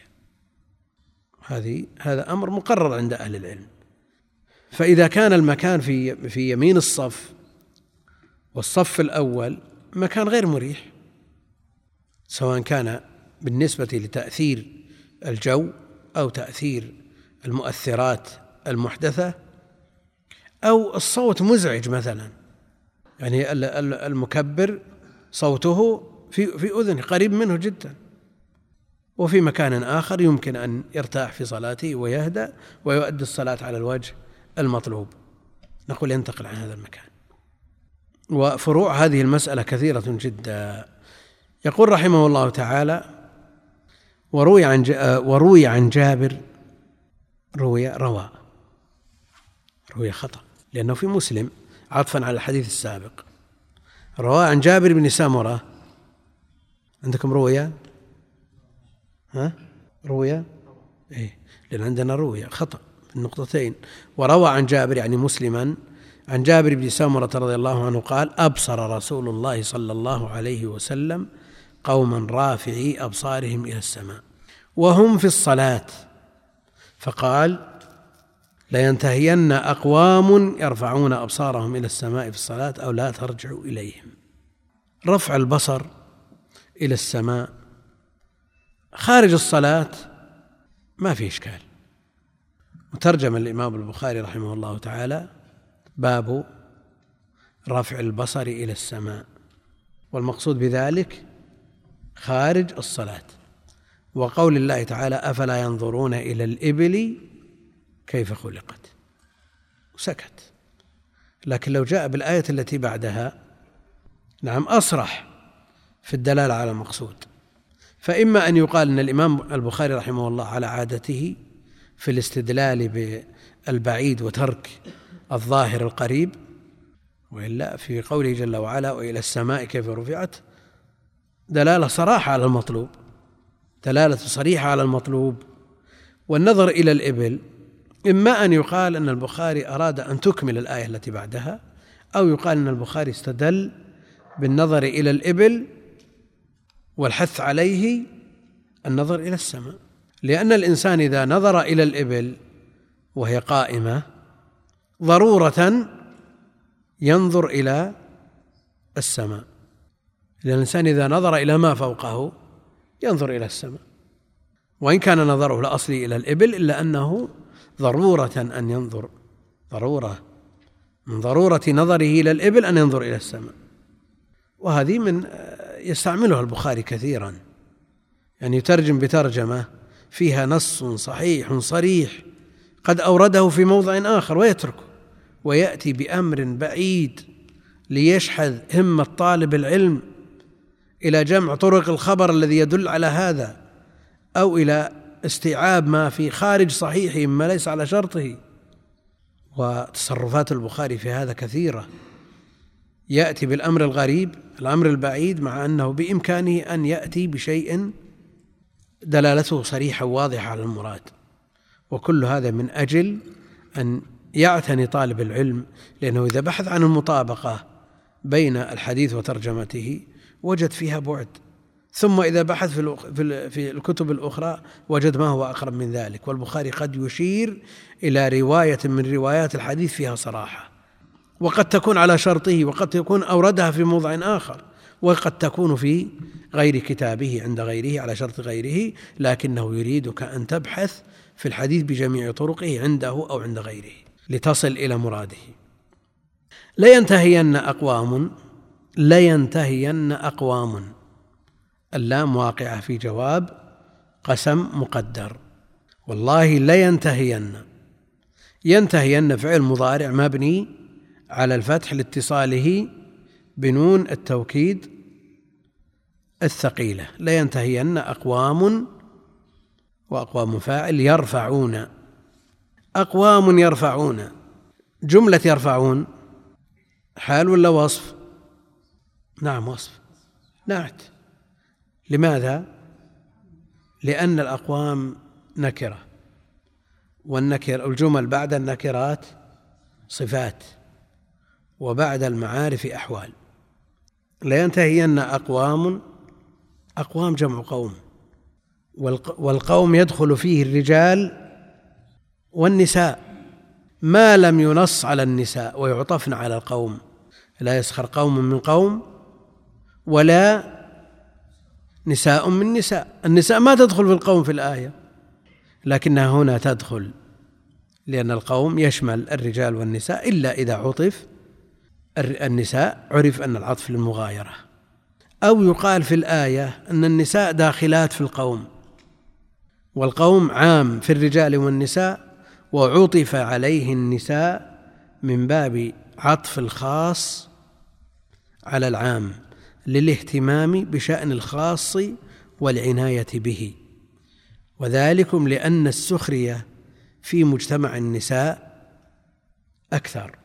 هذا أمر مقرر عند أهل العلم. فإذا كان المكان في يمين الصف والصف الأول مكان غير مريح، سواء كان بالنسبة لتأثير الجو أو تأثير المؤثرات المحدثة، أو الصوت مزعج مثلا، يعني المكبر صوته في أذنه قريب منه جدا، وفي مكان آخر يمكن أن يرتاح في صلاته ويهدأ ويؤدي الصلاة على الوجه المطلوب، نقول ينتقل عن هذا المكان. وفروع هذه المسألة كثيرة جدا. يقول رحمه الله تعالى: وروي عن جابر، روى خطأ لأنه في مسلم عطفا على الحديث السابق. روى عن جابر بن سمرة، عندكم روي؟ روي؟ إيه، لأن عندنا روي خطأ في النقطتين. وروى عن جابر يعني مسلما عن جابر بن سمرة رضي الله عنه قال: أبصر رسول الله صلى الله عليه وسلم قوما رافعي أبصارهم إلى السماء وهم في الصلاة، فقال: لينتهين أقوام يرفعون أبصارهم إلى السماء في الصلاة أو لا ترجعوا إليهم. رفع البصر إلى السماء خارج الصلاة ما في إشكال. وترجم الإمام البخاري رحمه الله تعالى باب رفع البصر إلى السماء، والمقصود بذلك خارج الصلاة، وقول الله تعالى: أفلا ينظرون إلى الإبل كيف خلقت، وسكت. لكن لو جاء بالآية التي بعدها نعم أصرح في الدلالة على المقصود. فإما أن يقال أن الإمام البخاري رحمه الله على عادته في الاستدلال بالبعيد وترك الظاهر القريب، وإلا في قوله جل وعلا: وإلى السماء كيف رفعت، دلالة صراحة على المطلوب، دلالة صريحة على المطلوب. والنظر إلى الإبل إما أن يقال أن البخاري أراد أن تكمل الآية التي بعدها، أو يقال أن البخاري استدل بالنظر إلى الإبل والحث عليه النظر إلى السماء، لأن الإنسان إذا نظر إلى الإبل وهي قائمة ضرورة ينظر إلى السماء، لأن الإنسان إذا نظر إلى ما فوقه ينظر إلى السماء، وإن كان نظره الأصلي إلى الإبل إلا أنه ضرورة أن ينظر، ضرورة من ضرورة نظره إلى الإبل أن ينظر إلى السماء. وهذه من يستعملها البخاري كثيرا، يعني يترجم بترجمة فيها نص صحيح صريح قد أورده في موضع آخر ويتركه، ويأتي بأمر بعيد ليشحذ همة طالب العلم إلى جمع طرق الخبر الذي يدل على هذا، أو إلى استيعاب ما في خارج صحيحه مما ليس على شرطه. وتصرفات البخاري في هذا كثيرة، يأتي بالأمر الغريب، الأمر البعيد، مع أنه بإمكانه أن يأتي بشيء دلالته صريحة واضحة على المراد. وكل هذا من أجل أن يعتني طالب العلم، لأنه إذا بحث عن المطابقة بين الحديث وترجمته وجد فيها بعد، ثم إذا بحث في الكتب الأخرى وجد ما هو أقرب من ذلك. والبخاري قد يشير إلى رواية من روايات الحديث فيها صراحة، وقد تكون على شرطه، وقد تكون أوردها في موضع آخر، وقد تكون في غير كتابه عند غيره على شرط غيره، لكنه يريدك أن تبحث في الحديث بجميع طرقه عنده أو عند غيره لتصل إلى مراده. لينتهين أقوام، اللام واقعة في جواب قسم مقدر، والله ينتهين فعل مضارع مبني على الفتح لاتصاله بنون التوكيد الثقيلة. لينتهين أقوام، وأقوام فاعل، يرفعون، أقوام يرفعون. جملة يرفعون حال ولا وصف؟ نعم وصف، نعت. لماذا؟ لأن الأقوام نكرة، والنكر الجمل بعد النكرات صفات، وبعد المعارف أحوال. لينتهين أقوام جمع قوم، والقوم يدخل فيه الرجال والنساء ما لم ينص على النساء ويعطفن على القوم. لا يسخر قوم من قوم ولا نساء من نساء. النساء ما تدخل في القوم في الآية، لكنها هنا تدخل لأن القوم يشمل الرجال والنساء، إلا إذا عطف النساء عرف أن العطف للمغايرة. أو يقال في الآية أن النساء داخلات في القوم، والقوم عام في الرجال والنساء، وعطف عليه النساء من باب عطف الخاص على العام للاهتمام بشأن الخاص والعناية به. وذلكم لأن السخرية في مجتمع النساء أكثر،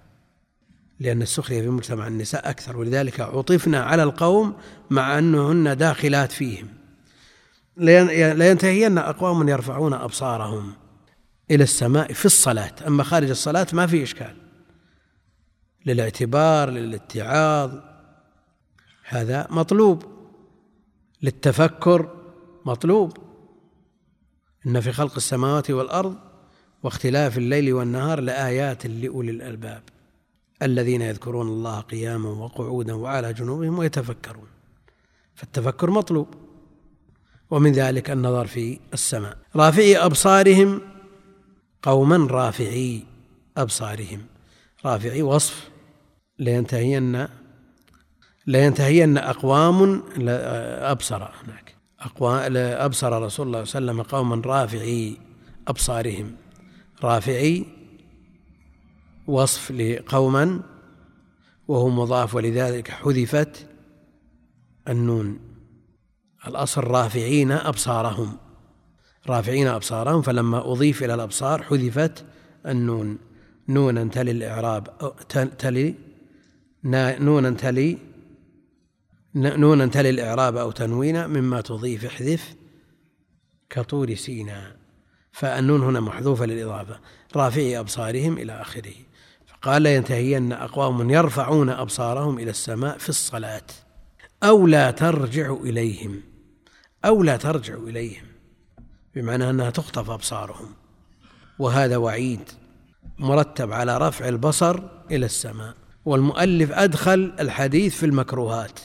ولذلك عطفنا على القوم مع أنهن داخلات فيهم. لينتهين أقوام يرفعون أبصارهم إلى السماء في الصلاة، أما خارج الصلاة ما في إشكال، للاعتبار، للاتعاظ، هذا مطلوب، للتفكر مطلوب. إن في خلق السماوات والأرض واختلاف الليل والنهار لآيات لأولي الألباب الذين يذكرون الله قياما وقعودا وعلى جنوبهم ويتفكرون، فالتفكر مطلوب. ومن ذلك النظر في السماء. رافعي أبصارهم، قوما رافعي أبصارهم، رافعي وصف لينتهين أقوام أبصر هناك أبصر رسول الله صلى الله عليه وسلم قوما رافعي أبصارهم. رافعي وصف لقوما وهو مضاف، ولذلك حذفت النون. الأصل رافعين أبصارهم، فلما أضيف إلى الأبصار حذفت النون، نونا تلي الإعراب نونا تلي الإعراب أو تنوينا مما تضيف احذف كطور سينا، فالنون هنا محذوفة للإضافة. رافعي أبصارهم إلى آخره. فقال ينتهين أقوام يرفعون أبصارهم إلى السماء في الصلاة أو لا ترجع إليهم، بمعنى أنها تخطف أبصارهم، وهذا وعيد مرتب على رفع البصر إلى السماء. والمؤلف أدخل الحديث في المكروهات،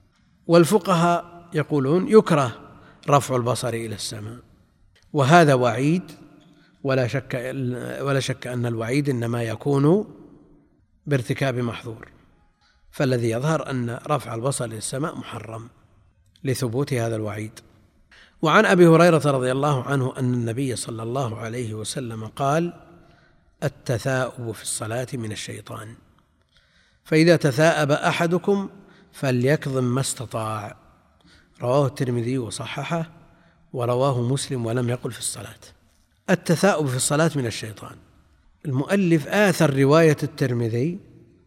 والفقهاء يقولون يكره رفع البصر إلى السماء، وهذا وعيد، ولا شك أن الوعيد إنما يكون بارتكاب محظور، فالذي يظهر أن رفع البصر إلى السماء محرم لثبوت هذا الوعيد. وعن أبي هريرة رضي الله عنه أن النبي صلى الله عليه وسلم قال: التثاؤب في الصلاة من الشيطان، فإذا تثاءب أحدكم فليكظم ما استطاع. رواه الترمذي وصححه، ورواه مسلم ولم يقل في الصلاة. التثاؤب في الصلاة من الشيطان. المؤلف آثر رواية الترمذي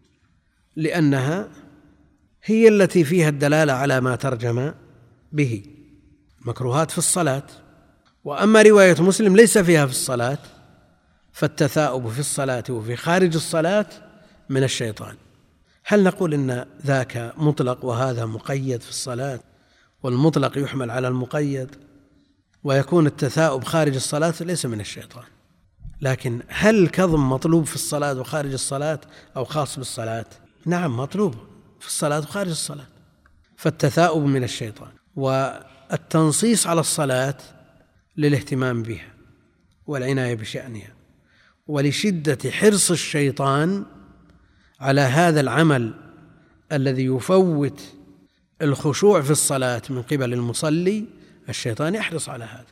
لأنها هي التي فيها الدلالة على ما ترجم به، مكروهات في الصلاة. وأما رواية مسلم ليس فيها في الصلاة، فالتثاؤب في الصلاة وفي خارج الصلاة من الشيطان. هل نقول إن ذاك مطلق وهذا مقيد في الصلاة، والمطلق يحمل على المقيد، ويكون التثاؤب خارج الصلاة ليس من الشيطان؟ لكن هل الكظم مطلوب في الصلاة وخارج الصلاة أو خاص بالصلاة؟ نعم، مطلوب في الصلاة وخارج الصلاة. فالتثاؤب من الشيطان، والتنصيص على الصلاة للاهتمام بها والعناية بشأنها، ولشدة حرص الشيطان على هذا العمل الذي يفوت الخشوع في الصلاة من قبل المصلي. الشيطان يحرص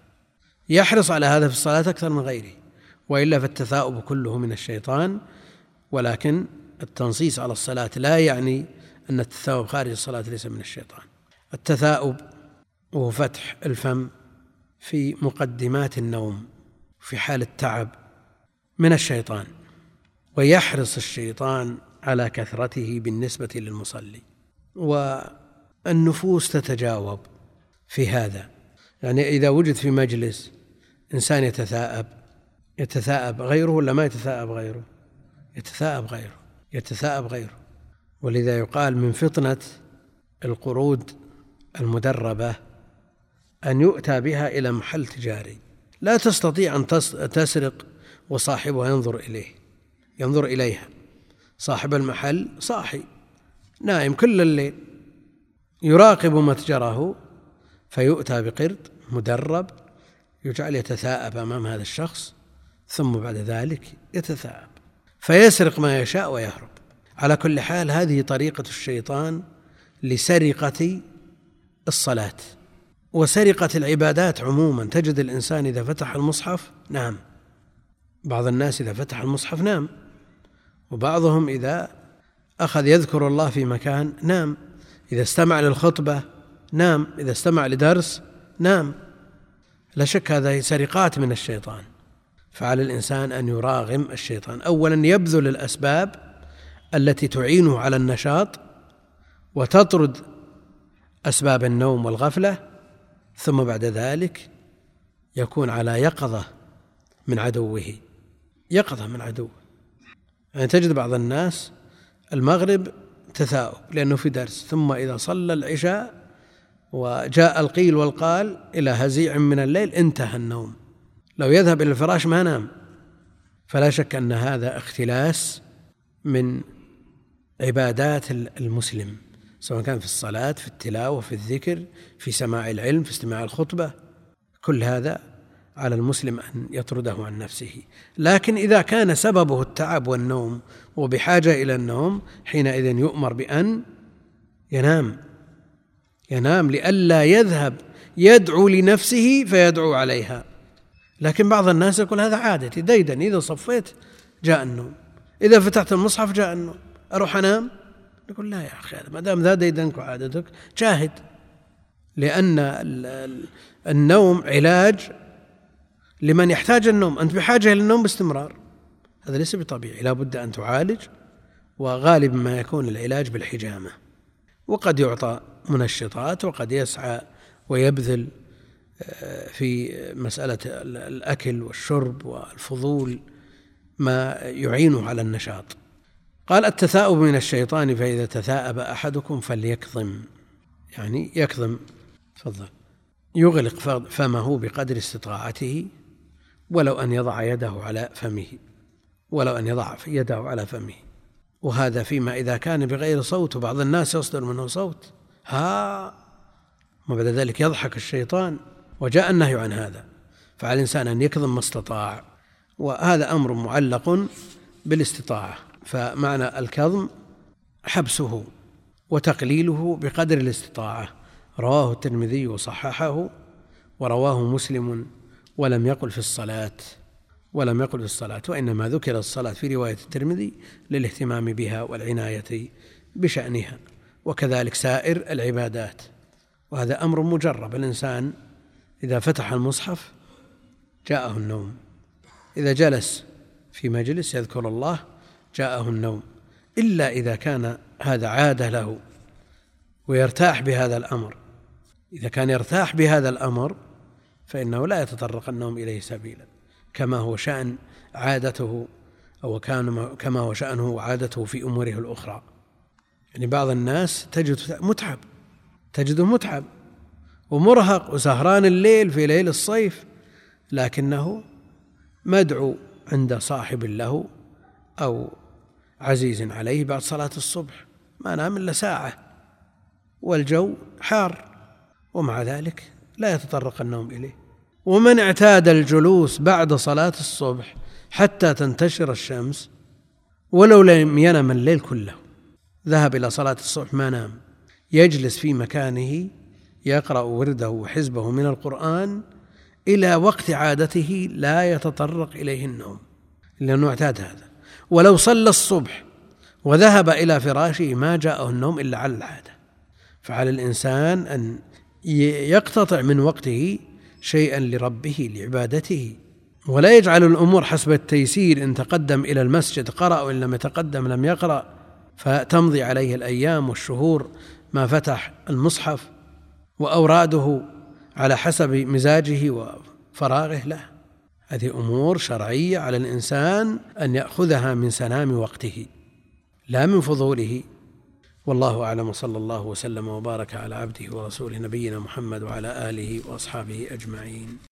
على هذا في الصلاة أكثر من غيره، وإلا فالتثاؤب كله من الشيطان. ولكن التنصيص على الصلاة لا يعني أن التثاؤب خارج الصلاة ليس من الشيطان. التثاؤب هو فتح الفم في مقدمات النوم في حال التعب من الشيطان، ويحرص الشيطان على كثرته بالنسبة للمصلي، والنفوس تتجاوب في هذا. يعني إذا وجد في مجلس إنسان يتثاءب غيره ولا ما يتثاءب غيره؟ يتثاءب غيره. ولذا يقال من فطنة القرود المدربة أن يؤتى بها إلى محل تجاري، لا تستطيع أن تسرق وصاحبها ينظر إليها. صاحب المحل صاحي نائم كل الليل يراقب متجره، فيؤتى بقرد مدرب يجعل يتثاءب أمام هذا الشخص، ثم بعد ذلك يتثاءب فيسرق ما يشاء ويهرب. على كل حال هذه طريقة الشيطان لسرقة الصلاة وسرقة العبادات عموما. تجد الإنسان إذا فتح المصحف نام، بعض الناس إذا فتح المصحف نام، وبعضهم إذا أخذ يذكر الله في مكان نام، إذا استمع للخطبة نام، إذا استمع لدرس نام. لا شك هذه سرقات من الشيطان. فعلى الإنسان أن يراغم الشيطان، أولا يبذل الأسباب التي تعينه على النشاط وتطرد أسباب النوم والغفلة، ثم بعد ذلك يكون على يقظة من عدوه. يعني تجد بعض الناس المغرب تثاؤب لأنه في درس، ثم إذا صلى العشاء وجاء القيل والقال إلى هزيع من الليل انتهى النوم، لو يذهب إلى الفراش ما نام. فلا شك أن هذا اختلاس من عبادات المسلم، سواء كان في الصلاة، في التلاوة، في الذكر، في سماع العلم، في استماع الخطبة. كل هذا على المسلم أن يطرده عن نفسه. لكن إذا كان سببه التعب والنوم وبحاجة إلى النوم، حينئذ يؤمر بأن ينام لئلا يذهب يدعو لنفسه فيدعو عليها. لكن بعض الناس يقول هذا عادتي ديدا، إذا صفيت جاء النوم، إذا فتحت المصحف جاء النوم، أروح أنام. يقول لا يا أخي، ما دام ذا ديدنك وعادتك جاهد، لأن النوم علاج لمن يحتاج النوم. أنت بحاجة إلى النوم باستمرار، هذا ليس بطبيعي، لا بد أن تعالج، وغالب ما يكون العلاج بالحجامة، وقد يعطى منشطات، وقد يسعى ويبذل في مسألة الأكل والشرب والفضول ما يعينه على النشاط. قال التثاؤب من الشيطان، فإذا تثاءب أحدكم فليكظم، يعني يكظم، تفضل، يغلق فمه بقدر استطاعته، ولو أن يضع يده على فمه، وهذا فيما إذا كان بغير صوت. وبعض الناس يصدر منه صوت وبعد ذلك يضحك الشيطان، وجاء النهي عن هذا. فعلى الإنسان أن يكظم ما استطاع، وهذا أمر معلق بالاستطاعة. فمعنى الكظم حبسه وتقليله بقدر الاستطاعة. رواه الترمذي وصححه، ورواه مسلم ولم يقل في الصلاة، وإنما ذكر الصلاة في رواية الترمذي للاهتمام بها والعناية بشأنها، وكذلك سائر العبادات. وهذا أمر مجرب. الإنسان إذا فتح المصحف جاءه النوم، إذا جلس في مجلس يذكر الله جاءه النوم، إلا إذا كان هذا عادة له ويرتاح بهذا الأمر. إذا كان يرتاح بهذا الأمر فإنه لا يتطرق النوم إليه سبيلا، كما هو شأن عادته، أو كما هو شأنه وعادته في أموره الأخرى. يعني بعض الناس تجده متعب ومرهق وسهران الليل في ليل الصيف، لكنه مدعو عند صاحب له أو عزيز عليه بعد صلاة الصبح، ما نام إلا ساعة والجو حار، ومع ذلك لا يتطرق النوم إليه. ومن اعتاد الجلوس بعد صلاة الصبح حتى تنتشر الشمس ولو لم ينم الليل كله، ذهب إلى صلاة الصبح ما نام، يجلس في مكانه يقرأ ورده وحزبه من القرآن إلى وقت عادته، لا يتطرق إليه النوم لأنه اعتاد هذا. ولو صلى الصبح وذهب إلى فراشه ما جاءه النوم إلا على العادة. فعلى الإنسان أن يقتطع من وقته شيئا لربه لعبادته، ولا يجعل الأمور حسب التيسير، إن تقدم إلى المسجد قرأ وإن لم يتقدم لم يقرأ، فتمضي عليه الأيام والشهور ما فتح المصحف، وأوراده على حسب مزاجه وفراغه له. هذه أمور شرعية على الإنسان أن يأخذها من سنام وقته لا من فضوله. والله أعلم، صلى الله وسلم وبارك على عبده ورسوله نبينا محمد وعلى آله وأصحابه أجمعين.